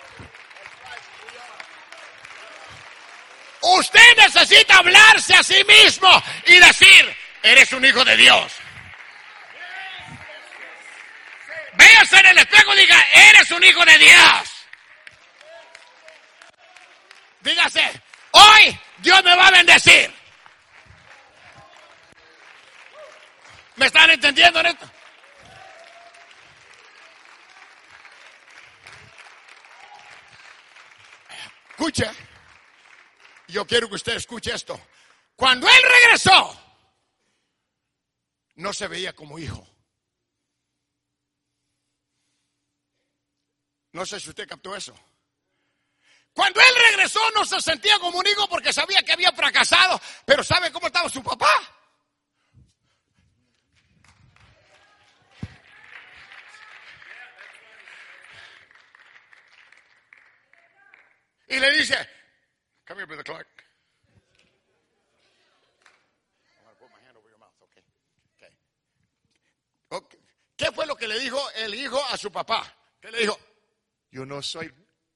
usted necesita hablarse a sí mismo y decir, eres un hijo de Dios. Véase en el espejo y diga, eres un hijo de Dios. Dígase, hoy Dios me va a bendecir. ¿Me están entendiendo en esto? Escuche. Yo quiero que usted escuche esto. Cuando él regresó, no se veía como hijo. No sé si usted captó eso. Cuando él regresó no se sentía como un hijo porque sabía que había fracasado. Pero ¿sabe cómo estaba su papá? Y le dice, come here, Brother Clark. I'm going to put my hand over your mouth, okay? Okay. Okay. ¿Qué fue lo que le dijo el hijo a su papá? ¿Qué le dijo? Yo no soy.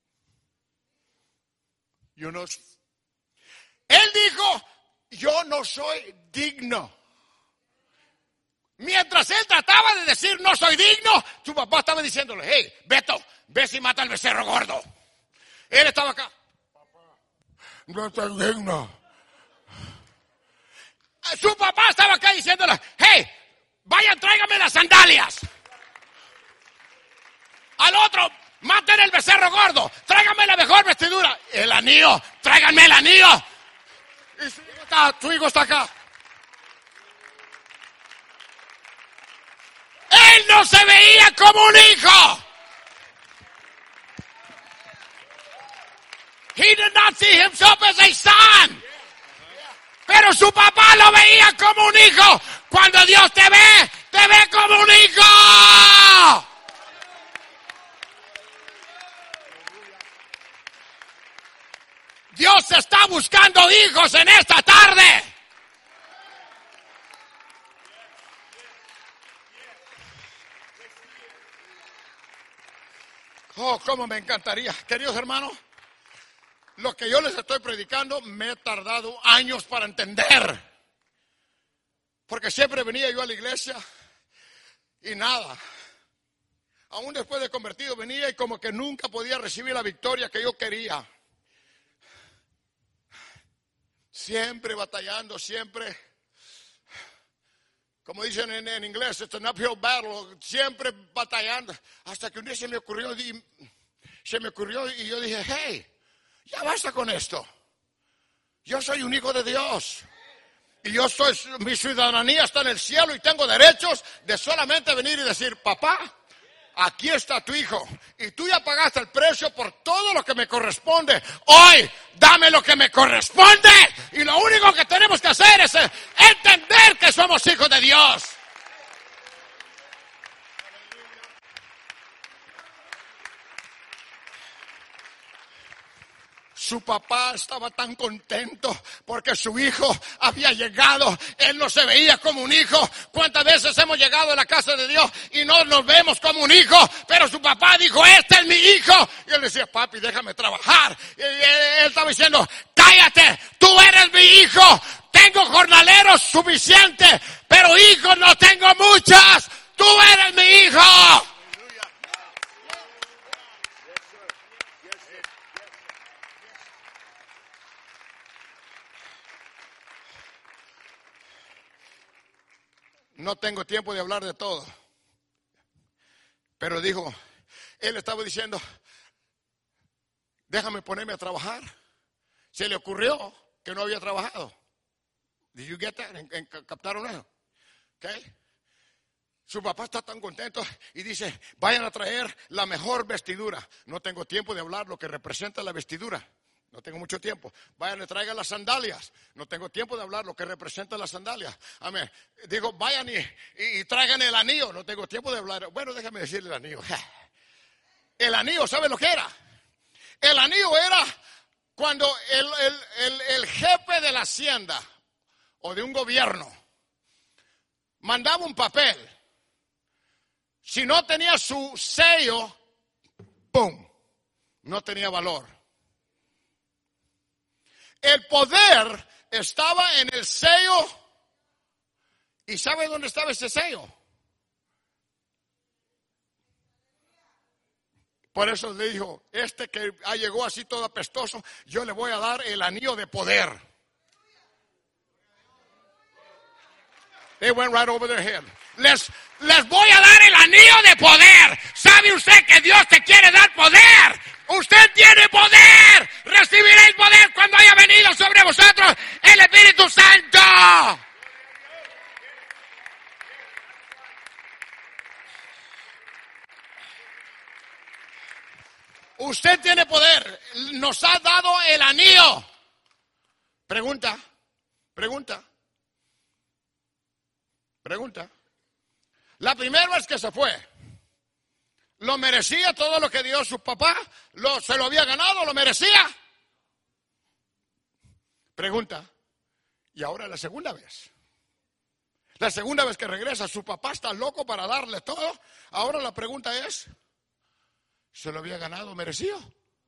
Yo no. Él dijo, yo no soy digno. Mientras él trataba de decir no soy digno, su papá estaba diciéndole, hey, Beto, ve si mata al becerro gordo. Él estaba acá. Papá, no soy digno. Su papá estaba acá diciéndole, hey, vayan, tráigame las sandalias. Al otro, mate maten el becerro gordo, tráiganme la mejor vestidura. El anillo, tráiganme el anillo. Y su hijo está, su hijo está acá. Él no se veía como un hijo. He did not see himself as a son. Pero su papá lo veía como un hijo. Cuando Dios te ve, te ve como un hijo. Dios está buscando hijos en esta tarde. Oh, cómo me encantaría, queridos hermanos. Lo que yo les estoy predicando me he tardado años para entender. Porque siempre venía yo a la iglesia y nada. Aún después de convertido venía y como que nunca podía recibir la victoria que yo quería. Siempre batallando, siempre, como dicen en, en inglés, it's an uphill battle, siempre batallando. Hasta que un día se me ocurrió, se me ocurrió y yo dije, hey, ya basta con esto. Yo soy un hijo de Dios. Y yo soy, mi ciudadanía está en el cielo y tengo derechos de solamente venir y decir, papá, aquí está tu hijo. Y tú ya pagaste el precio por todo lo que me corresponde. Hoy, dame lo que me corresponde. Y lo único que tenemos que hacer es entender que somos hijos de Dios. Su papá estaba tan contento porque su hijo había llegado. Él no se veía como un hijo. ¿Cuántas veces hemos llegado a la casa de Dios y no nos vemos como un hijo? Pero su papá dijo, este es mi hijo. Y él decía, papi, déjame trabajar. Y él estaba diciendo, cállate, tú eres mi hijo. Tengo jornaleros suficientes, pero hijos no tengo muchas. Tú eres mi hijo. No tengo tiempo de hablar de todo. Pero dijo, él estaba diciendo, déjame ponerme a trabajar. Se le ocurrió que no había trabajado. Did you get that? ¿En, en, ¿Captaron eso? Okay. Su papá está tan contento y dice, vayan a traer la mejor vestidura. No tengo tiempo de hablar lo que representa la vestidura. No tengo mucho tiempo. Vayan y traigan las sandalias. No tengo tiempo de hablar lo que representa las sandalias. Amén. Digo, vayan y, y, y traigan el anillo. No tengo tiempo de hablar. Bueno, déjame decirle el anillo. El anillo, ¿sabe lo que era? El anillo era cuando el, el, el, el jefe de la hacienda o de un gobierno mandaba un papel. Si no tenía su sello, ¡pum!, no tenía valor. El poder estaba en el sello. ¿Y sabe dónde estaba ese sello? Por eso le dijo, este que llegó así todo apestoso, yo le voy a dar el anillo de poder. They went right over their head. Les, les voy a dar el anillo de poder. ¿Sabe usted que Dios te quiere dar poder? Usted tiene poder. Recibiréis poder cuando haya venido sobre vosotros el Espíritu Santo. Usted tiene poder. Nos ha dado el anillo. Pregunta, pregunta, pregunta. La primera vez que se fue, ¿lo merecía todo lo que dio su papá? ¿Lo, ¿Se lo había ganado? ¿Lo merecía? Pregunta. Y ahora la segunda vez. La segunda vez que regresa, su papá está loco para darle todo. Ahora la pregunta es, ¿se lo había ganado? ¿Mereció?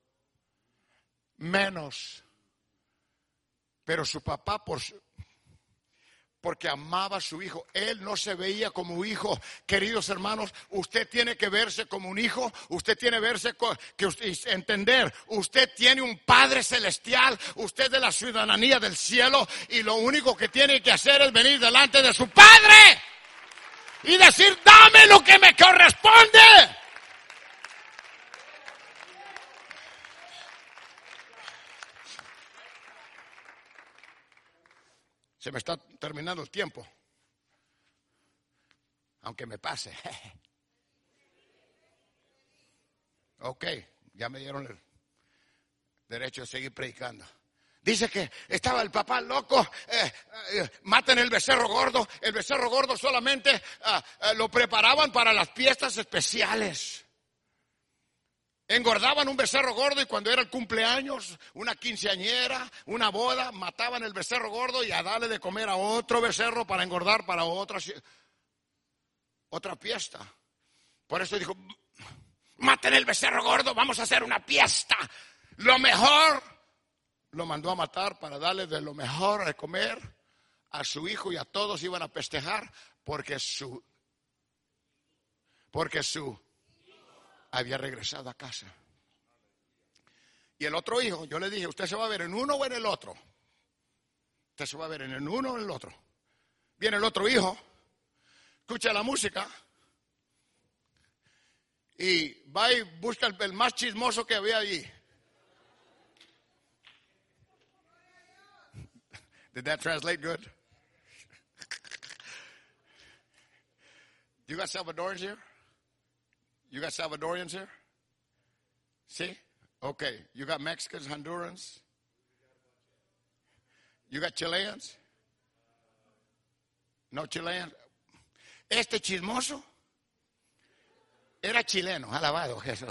Menos. Pero su papá, por su... porque amaba a su hijo. Él no se veía como un hijo. Queridos hermanos, usted tiene que verse como un hijo. Usted tiene que verse, que usted, entender, usted tiene un Padre celestial. Usted es de la ciudadanía del cielo. Y lo único que tiene que hacer es venir delante de su Padre y decir, dame lo que me corresponde. Se me está terminando el tiempo. Aunque me pase. Ok, ya me dieron el derecho de seguir predicando. Dice que estaba el papá loco, eh, eh, maten el becerro gordo. El becerro gordo solamente eh, eh, lo preparaban para las fiestas especiales. Engordaban un becerro gordo y cuando era el cumpleaños, una quinceañera, una boda, mataban el becerro gordo y a darle de comer a otro becerro para engordar para otra, otra fiesta. Por eso dijo, maten el becerro gordo, vamos a hacer una fiesta. Lo mejor lo mandó a matar para darle de lo mejor de comer a su hijo y a todos iban a festejar porque su porque su había regresado a casa. Y el otro hijo, yo le dije, usted se va a ver en uno o en el otro. Usted se va a ver en el uno o en el otro. Viene el otro hijo, escucha la música y va y busca el, el más chismoso que había allí. Did that translate good? You got Salvadorians here? You got Salvadorians here? See? Okay. You got Mexicans, Hondurans? You got Chileans? No Chileans. Este chismoso era chileno, alabado Jesús.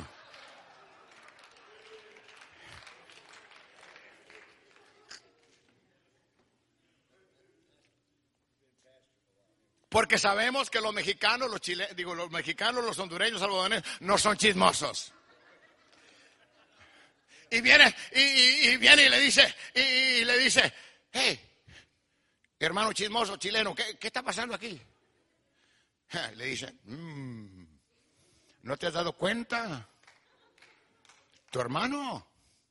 Porque sabemos que los mexicanos, los chilenos, digo, los mexicanos, los hondureños, salvadoreños, no son chismosos. Y viene, y, y, y viene y le dice, y, y le dice, hey, hermano chismoso chileno, ¿qué, qué está pasando aquí? Le dice, mmm, ¿no te has dado cuenta? Tu hermano,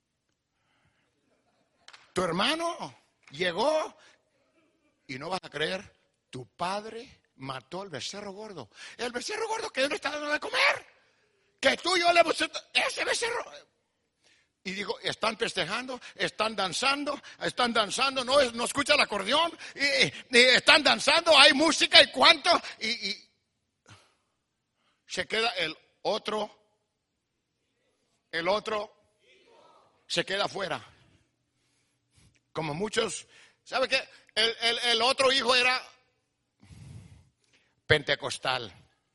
tu hermano llegó y no vas a creer. Tu padre mató al becerro gordo. El becerro gordo que él le está dando de comer. Que tú y yo le hemos... Ese becerro. Y digo, están festejando, están danzando, están danzando, no, no escucha el acordeón, y, y están danzando, hay música y cuánto. Y, y se queda el otro, el otro se queda afuera. Como muchos, ¿sabe qué? El, el, el otro hijo era pentecostal.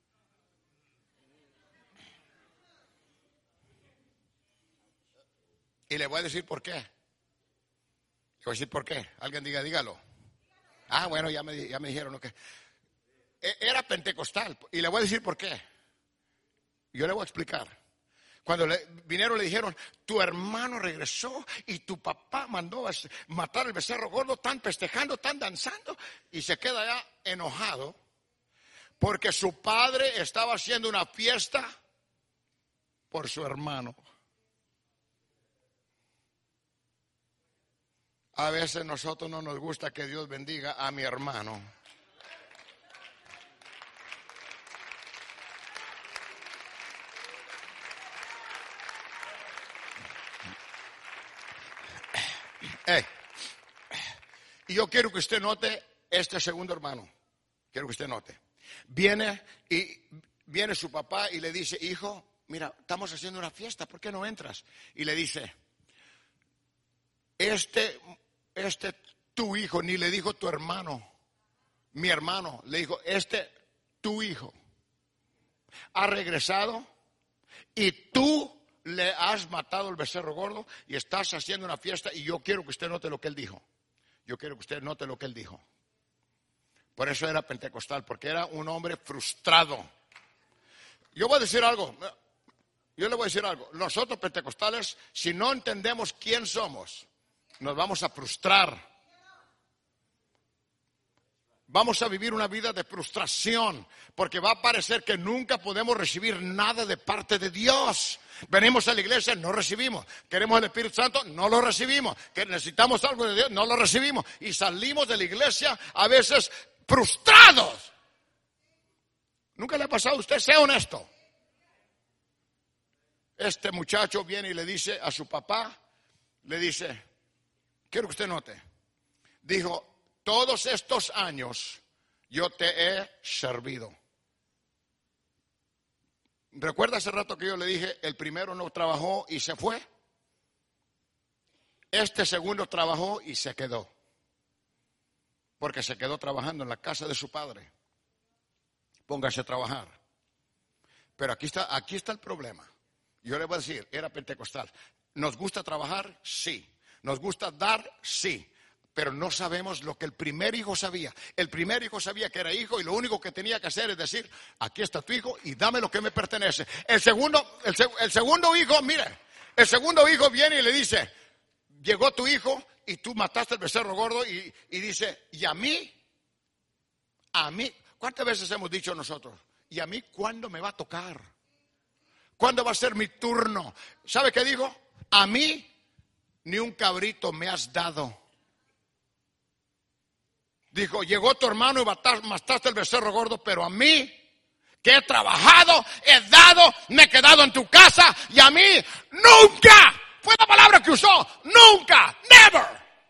Y le voy a decir por qué. Le voy a decir por qué. Alguien diga, dígalo. Ah, bueno, ya me, ya me dijeron lo que. Era pentecostal. Y le voy a decir por qué. Yo le voy a explicar. Cuando le vinieron le dijeron, tu hermano regresó y tu papá mandó a matar el becerro gordo, están festejando, están danzando. Y se queda ya enojado. Porque su padre estaba haciendo una fiesta por su hermano. A veces a nosotros no nos gusta que Dios bendiga a mi hermano. Hey. Y yo quiero que usted note este segundo hermano. Quiero que usted note. Viene y viene su papá y le dice, hijo, mira, estamos haciendo una fiesta, ¿por qué no entras? Y le dice, este, este, tu hijo, ni le dijo tu hermano, mi hermano, le dijo, este, tu hijo, ha regresado y tú le has matado el becerro gordo y estás haciendo una fiesta y yo quiero que usted note lo que él dijo. Yo quiero que usted note lo que él dijo. Por eso era pentecostal, porque era un hombre frustrado. Yo voy a decir algo, yo le voy a decir algo. Nosotros pentecostales, si no entendemos quién somos, nos vamos a frustrar. Vamos a vivir una vida de frustración, porque va a parecer que nunca podemos recibir nada de parte de Dios. Venimos a la iglesia, no recibimos. Queremos el Espíritu Santo, no lo recibimos. Que necesitamos algo de Dios, no lo recibimos. Y salimos de la iglesia a veces frustrados. ¿Nunca le ha pasado a usted? Sea honesto. Este muchacho viene y le dice a su papá, le dice, quiero que usted note, dijo, todos estos años yo te he servido. ¿Recuerda hace rato que yo le dije, el primero no trabajó y se fue? Este segundo trabajó y se quedó. Porque se quedó trabajando en la casa de su padre. Póngase a trabajar. Pero aquí está, aquí está el problema. Yo le voy a decir, era pentecostal. ¿Nos gusta trabajar? Sí. ¿Nos gusta dar? Sí. Pero no sabemos lo que el primer hijo sabía. El primer hijo sabía que era hijo y lo único que tenía que hacer es decir, aquí está tu hijo y dame lo que me pertenece. El segundo, el, el segundo hijo, mire, el segundo hijo viene y le dice, llegó tu hijo y tú mataste el becerro gordo y, y dice, ¿y a mí? A mí, ¿cuántas veces hemos dicho nosotros? ¿Y a mí cuándo me va a tocar? ¿Cuándo va a ser mi turno? ¿Sabe qué digo? A mí ni un cabrito me has dado. Dijo, llegó tu hermano y mataste el becerro gordo, pero a mí, que he trabajado, he dado, me he quedado en tu casa, y a mí, nunca, fue la palabra que usó, nunca, never.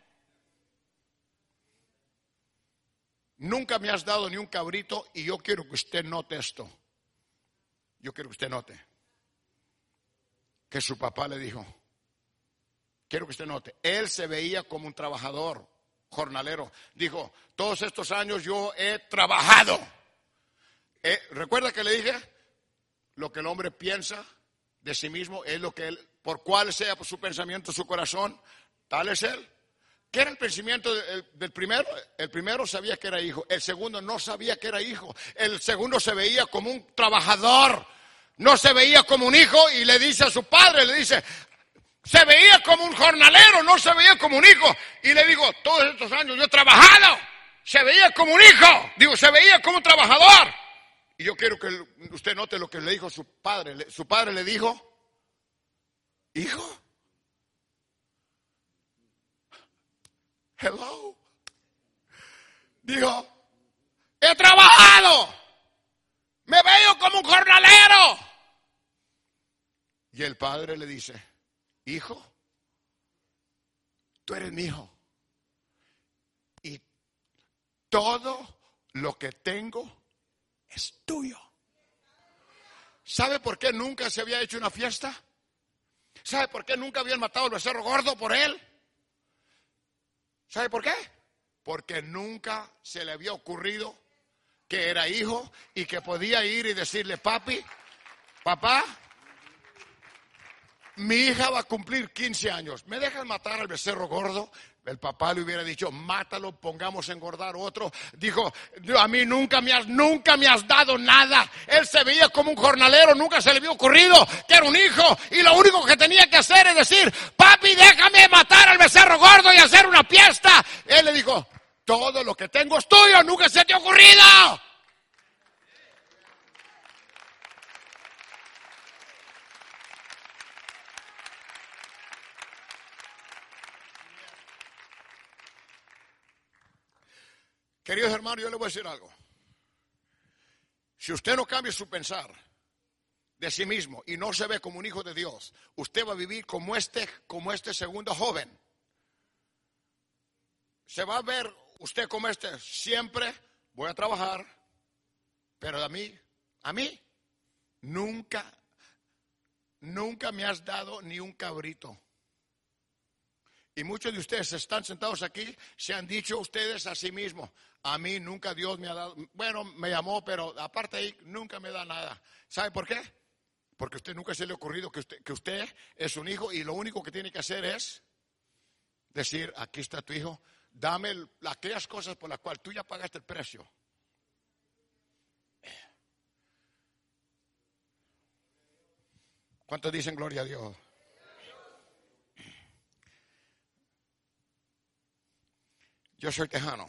Nunca me has dado ni un cabrito, y yo quiero que usted note esto. Yo quiero que usted note que su papá le dijo, quiero que usted note, él se veía como un trabajador, jornalero. Dijo, todos estos años yo he trabajado. Eh, ¿Recuerda que le dije? Lo que el hombre piensa de sí mismo es lo que él, por cuál sea su pensamiento, su corazón, tal es él. ¿Qué era el pensamiento del, del primero? El primero sabía que era hijo. El segundo no sabía que era hijo. El segundo se veía como un trabajador. No se veía como un hijo y le dice a su padre, le dice... Se veía como un jornalero, no se veía como un hijo. Y le digo, todos estos años yo he trabajado. Se veía como un hijo. Digo, se veía como un trabajador. Y yo quiero que usted note lo que le dijo su padre. Su padre le dijo, hijo. Hello. Dijo, he trabajado. Me veo como un jornalero. Y el padre le dice, hijo, tú eres mi hijo y todo lo que tengo es tuyo. ¿Sabe por qué nunca se había hecho una fiesta? ¿Sabe por qué nunca habían matado al becerro gordo por él? ¿Sabe por qué? Porque nunca se le había ocurrido que era hijo y que podía ir y decirle, papi, papá, mi hija va a cumplir quince años. ¿Me dejas matar al becerro gordo? El papá le hubiera dicho, mátalo, pongamos a engordar otro. Dijo, a mí nunca me has, nunca me has dado nada. Él se veía como un jornalero, nunca se le había ocurrido que era un hijo. Y lo único que tenía que hacer es decir, papi, déjame matar al becerro gordo y hacer una fiesta. Él le dijo, todo lo que tengo es tuyo, nunca se te ha ocurrido. Queridos hermanos, yo le voy a decir algo. Si usted no cambia su pensar de sí mismo y no se ve como un hijo de Dios, usted va a vivir como este, como este segundo joven. Se va a ver usted como este. Siempre voy a trabajar, pero a mí, a mí, nunca, nunca me has dado ni un cabrito. Y muchos de ustedes están sentados aquí, se han dicho ustedes a sí mismos, a mí nunca Dios me ha dado, bueno, me llamó, pero aparte ahí nunca me da nada. ¿Sabe por qué? Porque a usted nunca se le ha ocurrido que usted, que usted es un hijo y lo único que tiene que hacer es decir, aquí está tu hijo, dame el, aquellas cosas por las cuales tú ya pagaste el precio. ¿Cuántos dicen gloria a Dios? Yo soy tejano.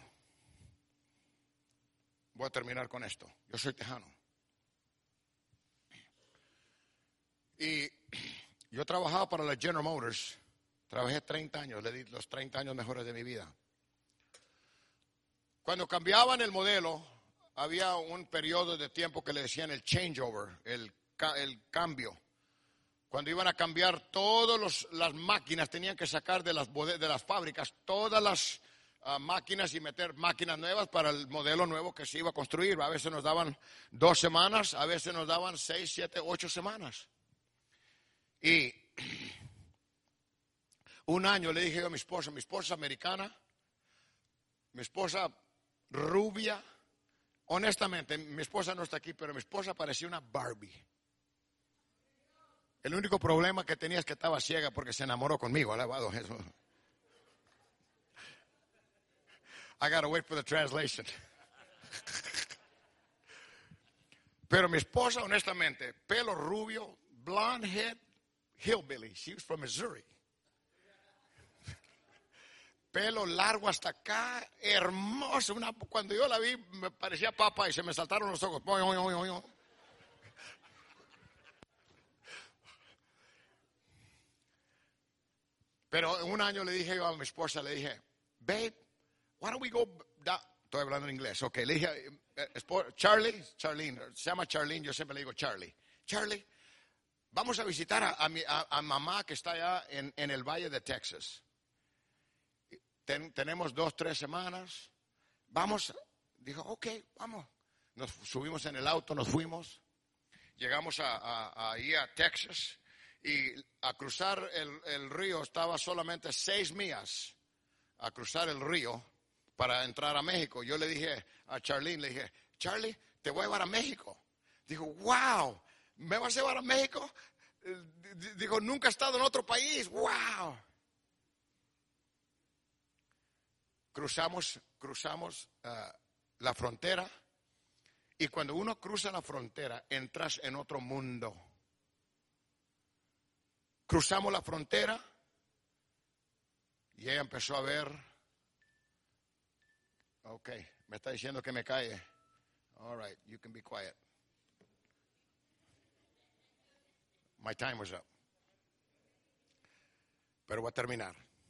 Voy a terminar con esto. Yo soy tejano. Y yo trabajaba para la General Motors. Trabajé treinta años, le di los treinta años mejores de mi vida. Cuando cambiaban el modelo, había un periodo de tiempo que le decían el changeover, el, el cambio. Cuando iban a cambiar todas las máquinas, tenían que sacar de las, de las fábricas todas las uh, máquinas y meter máquinas nuevas para el modelo nuevo que se iba a construir. A veces nos daban dos semanas, a veces nos daban seis, siete, ocho semanas. Y un año le dije yo a mi esposa, mi esposa americana, mi esposa rubia, honestamente, mi esposa no está aquí, pero mi esposa parecía una Barbie. El único problema que tenía es que estaba ciega porque se enamoró conmigo, alabado Jesús. I gotta wait for the translation. Pero mi esposa, honestamente, pelo rubio, blonde head, hillbilly. She was from Missouri. Pelo largo hasta acá, hermoso. Una, cuando yo la vi, me parecía papa y se me saltaron los ojos. Pero un año le dije yo a mi esposa, le dije, babe, why don't we go down? Estoy hablando en inglés, ok. Le dije, Charlie, Charlene, se llama Charlene, yo siempre le digo Charlie. Charlie, vamos a visitar a, a, mi, a, a mamá que está allá en, en el Valle de Texas. Ten, tenemos dos, tres semanas. Vamos, dijo, ok, vamos. Nos subimos en el auto, nos fuimos. Llegamos a, a, a, ahí a Texas. Y a cruzar el, el río estaba solamente seis millas a cruzar el río para entrar a México. Yo le dije a Charlene, le dije, Charlie, te voy a llevar a México. Dijo, wow, ¿me vas a llevar a México? Dijo, nunca he estado en otro país, wow. Cruzamos, cruzamos uh, la frontera y cuando uno cruza la frontera entras en otro mundo. Cruzamos la frontera y ella empezó a ver, ok, me está diciendo que me calle. All right, you can be quiet. My time was up. Pero voy a terminar.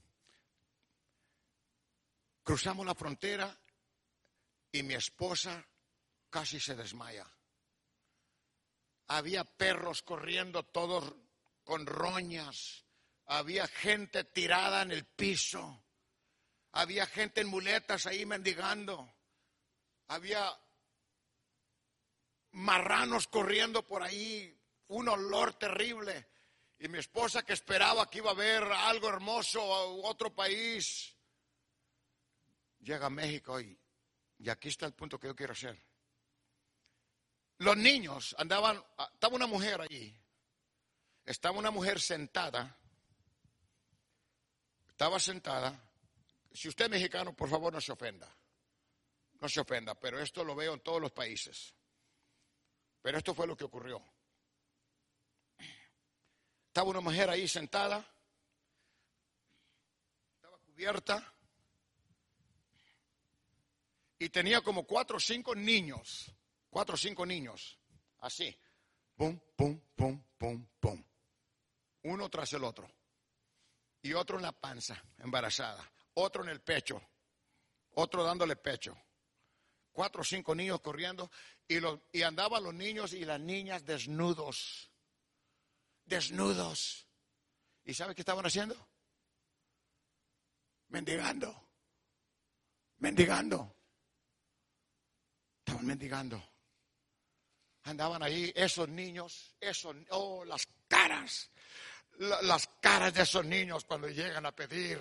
Cruzamos la frontera y mi esposa casi se desmaya. Había perros corriendo todos con roñas, había gente tirada en el piso, había gente en muletas ahí mendigando, había marranos corriendo por ahí, un olor terrible, y mi esposa que esperaba que iba a ver algo hermoso a otro país, llega a México y, y aquí está el punto que yo quiero hacer. Los niños andaban, estaba una mujer allí. Estaba una mujer sentada, estaba sentada. Si usted es mexicano, por favor no se ofenda, no se ofenda, pero esto lo veo en todos los países. Pero esto fue lo que ocurrió. Estaba una mujer ahí sentada, estaba cubierta y tenía como cuatro o cinco niños, cuatro o cinco niños, así, pum, pum, pum, pum, pum. Uno tras el otro. Y otro en la panza, embarazada. Otro en el pecho. Otro dándole pecho. Cuatro o cinco niños corriendo. Y, los, y andaban los niños y las niñas desnudos. Desnudos. ¿Y sabe qué estaban haciendo? Mendigando. Mendigando. Estaban mendigando. Andaban ahí esos niños. Esos, oh, las caras. Las caras de esos niños cuando llegan a pedir,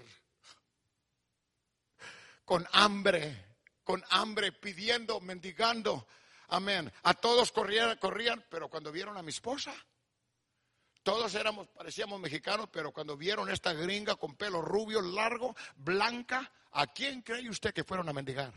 con hambre, con hambre, pidiendo, mendigando, amén. A todos corrían, corrían, pero cuando vieron a mi esposa, todos éramos, parecíamos mexicanos, pero cuando vieron esta gringa con pelo rubio, largo, blanca, ¿a quién cree usted que fueron a mendigar?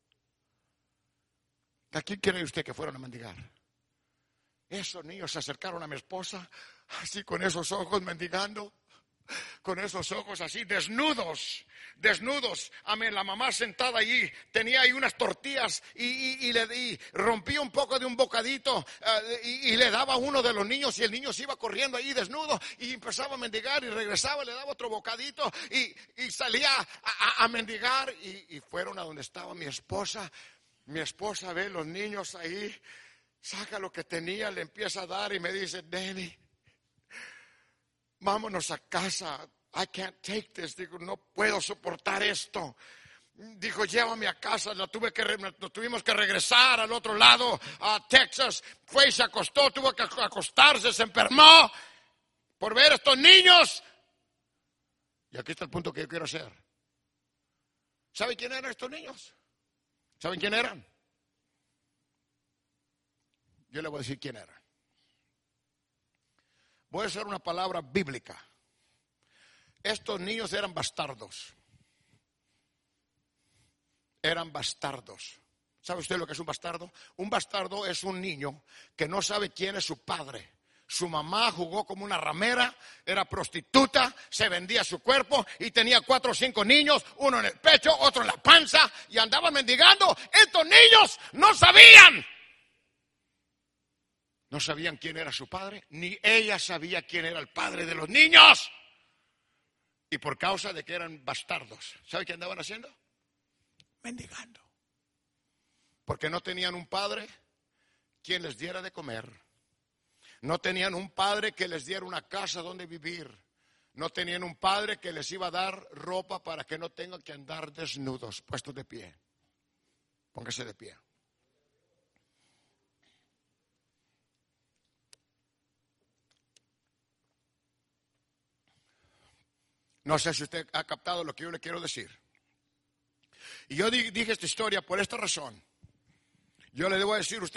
¿A quién cree usted que fueron a mendigar? Esos niños se acercaron a mi esposa, así con esos ojos mendigando, con esos ojos así, desnudos, desnudos. Amén, la mamá sentada allí, tenía ahí unas tortillas y, y, y le y rompía un poco de un bocadito uh, y, y le daba a uno de los niños y el niño se iba corriendo ahí desnudo y empezaba a mendigar y regresaba, le daba otro bocadito y, y salía a, a, a mendigar y, y fueron a donde estaba mi esposa. Mi esposa ve los niños ahí, saca lo que tenía, le empieza a dar y me dice, Danny, vámonos a casa. I can't take this. Digo, no puedo soportar esto. dijo, llévame a casa, la tuve que, nos tuvimos que regresar al otro lado, a Texas. Fue y se acostó, tuvo que acostarse, se enfermó por ver a estos niños. Y aquí está el punto que yo quiero hacer. ¿Saben quién eran estos niños? ¿Saben quién eran? Yo le voy a decir quién eran. Voy a usar una palabra bíblica. Estos niños eran bastardos. Eran bastardos. ¿Sabe usted lo que es un bastardo? Un bastardo es un niño que no sabe quién es su padre. Su mamá jugó como una ramera, era prostituta, se vendía su cuerpo y tenía cuatro o cinco niños, uno en el pecho, otro en la panza, y andaba mendigando. Estos niños no sabían. No sabían quién era su padre, ni ella sabía quién era el padre de los niños. Y por causa de que eran bastardos, ¿sabe qué andaban haciendo? Mendigando. Porque no tenían un padre quien les diera de comer. No tenían un padre que les diera una casa donde vivir. No tenían un padre que les iba a dar ropa para que no tengan que andar desnudos, puestos de pie. Póngase de pie. No sé si usted ha captado lo que yo le quiero decir. Y yo dije esta historia por esta razón. Yo le debo decir a usted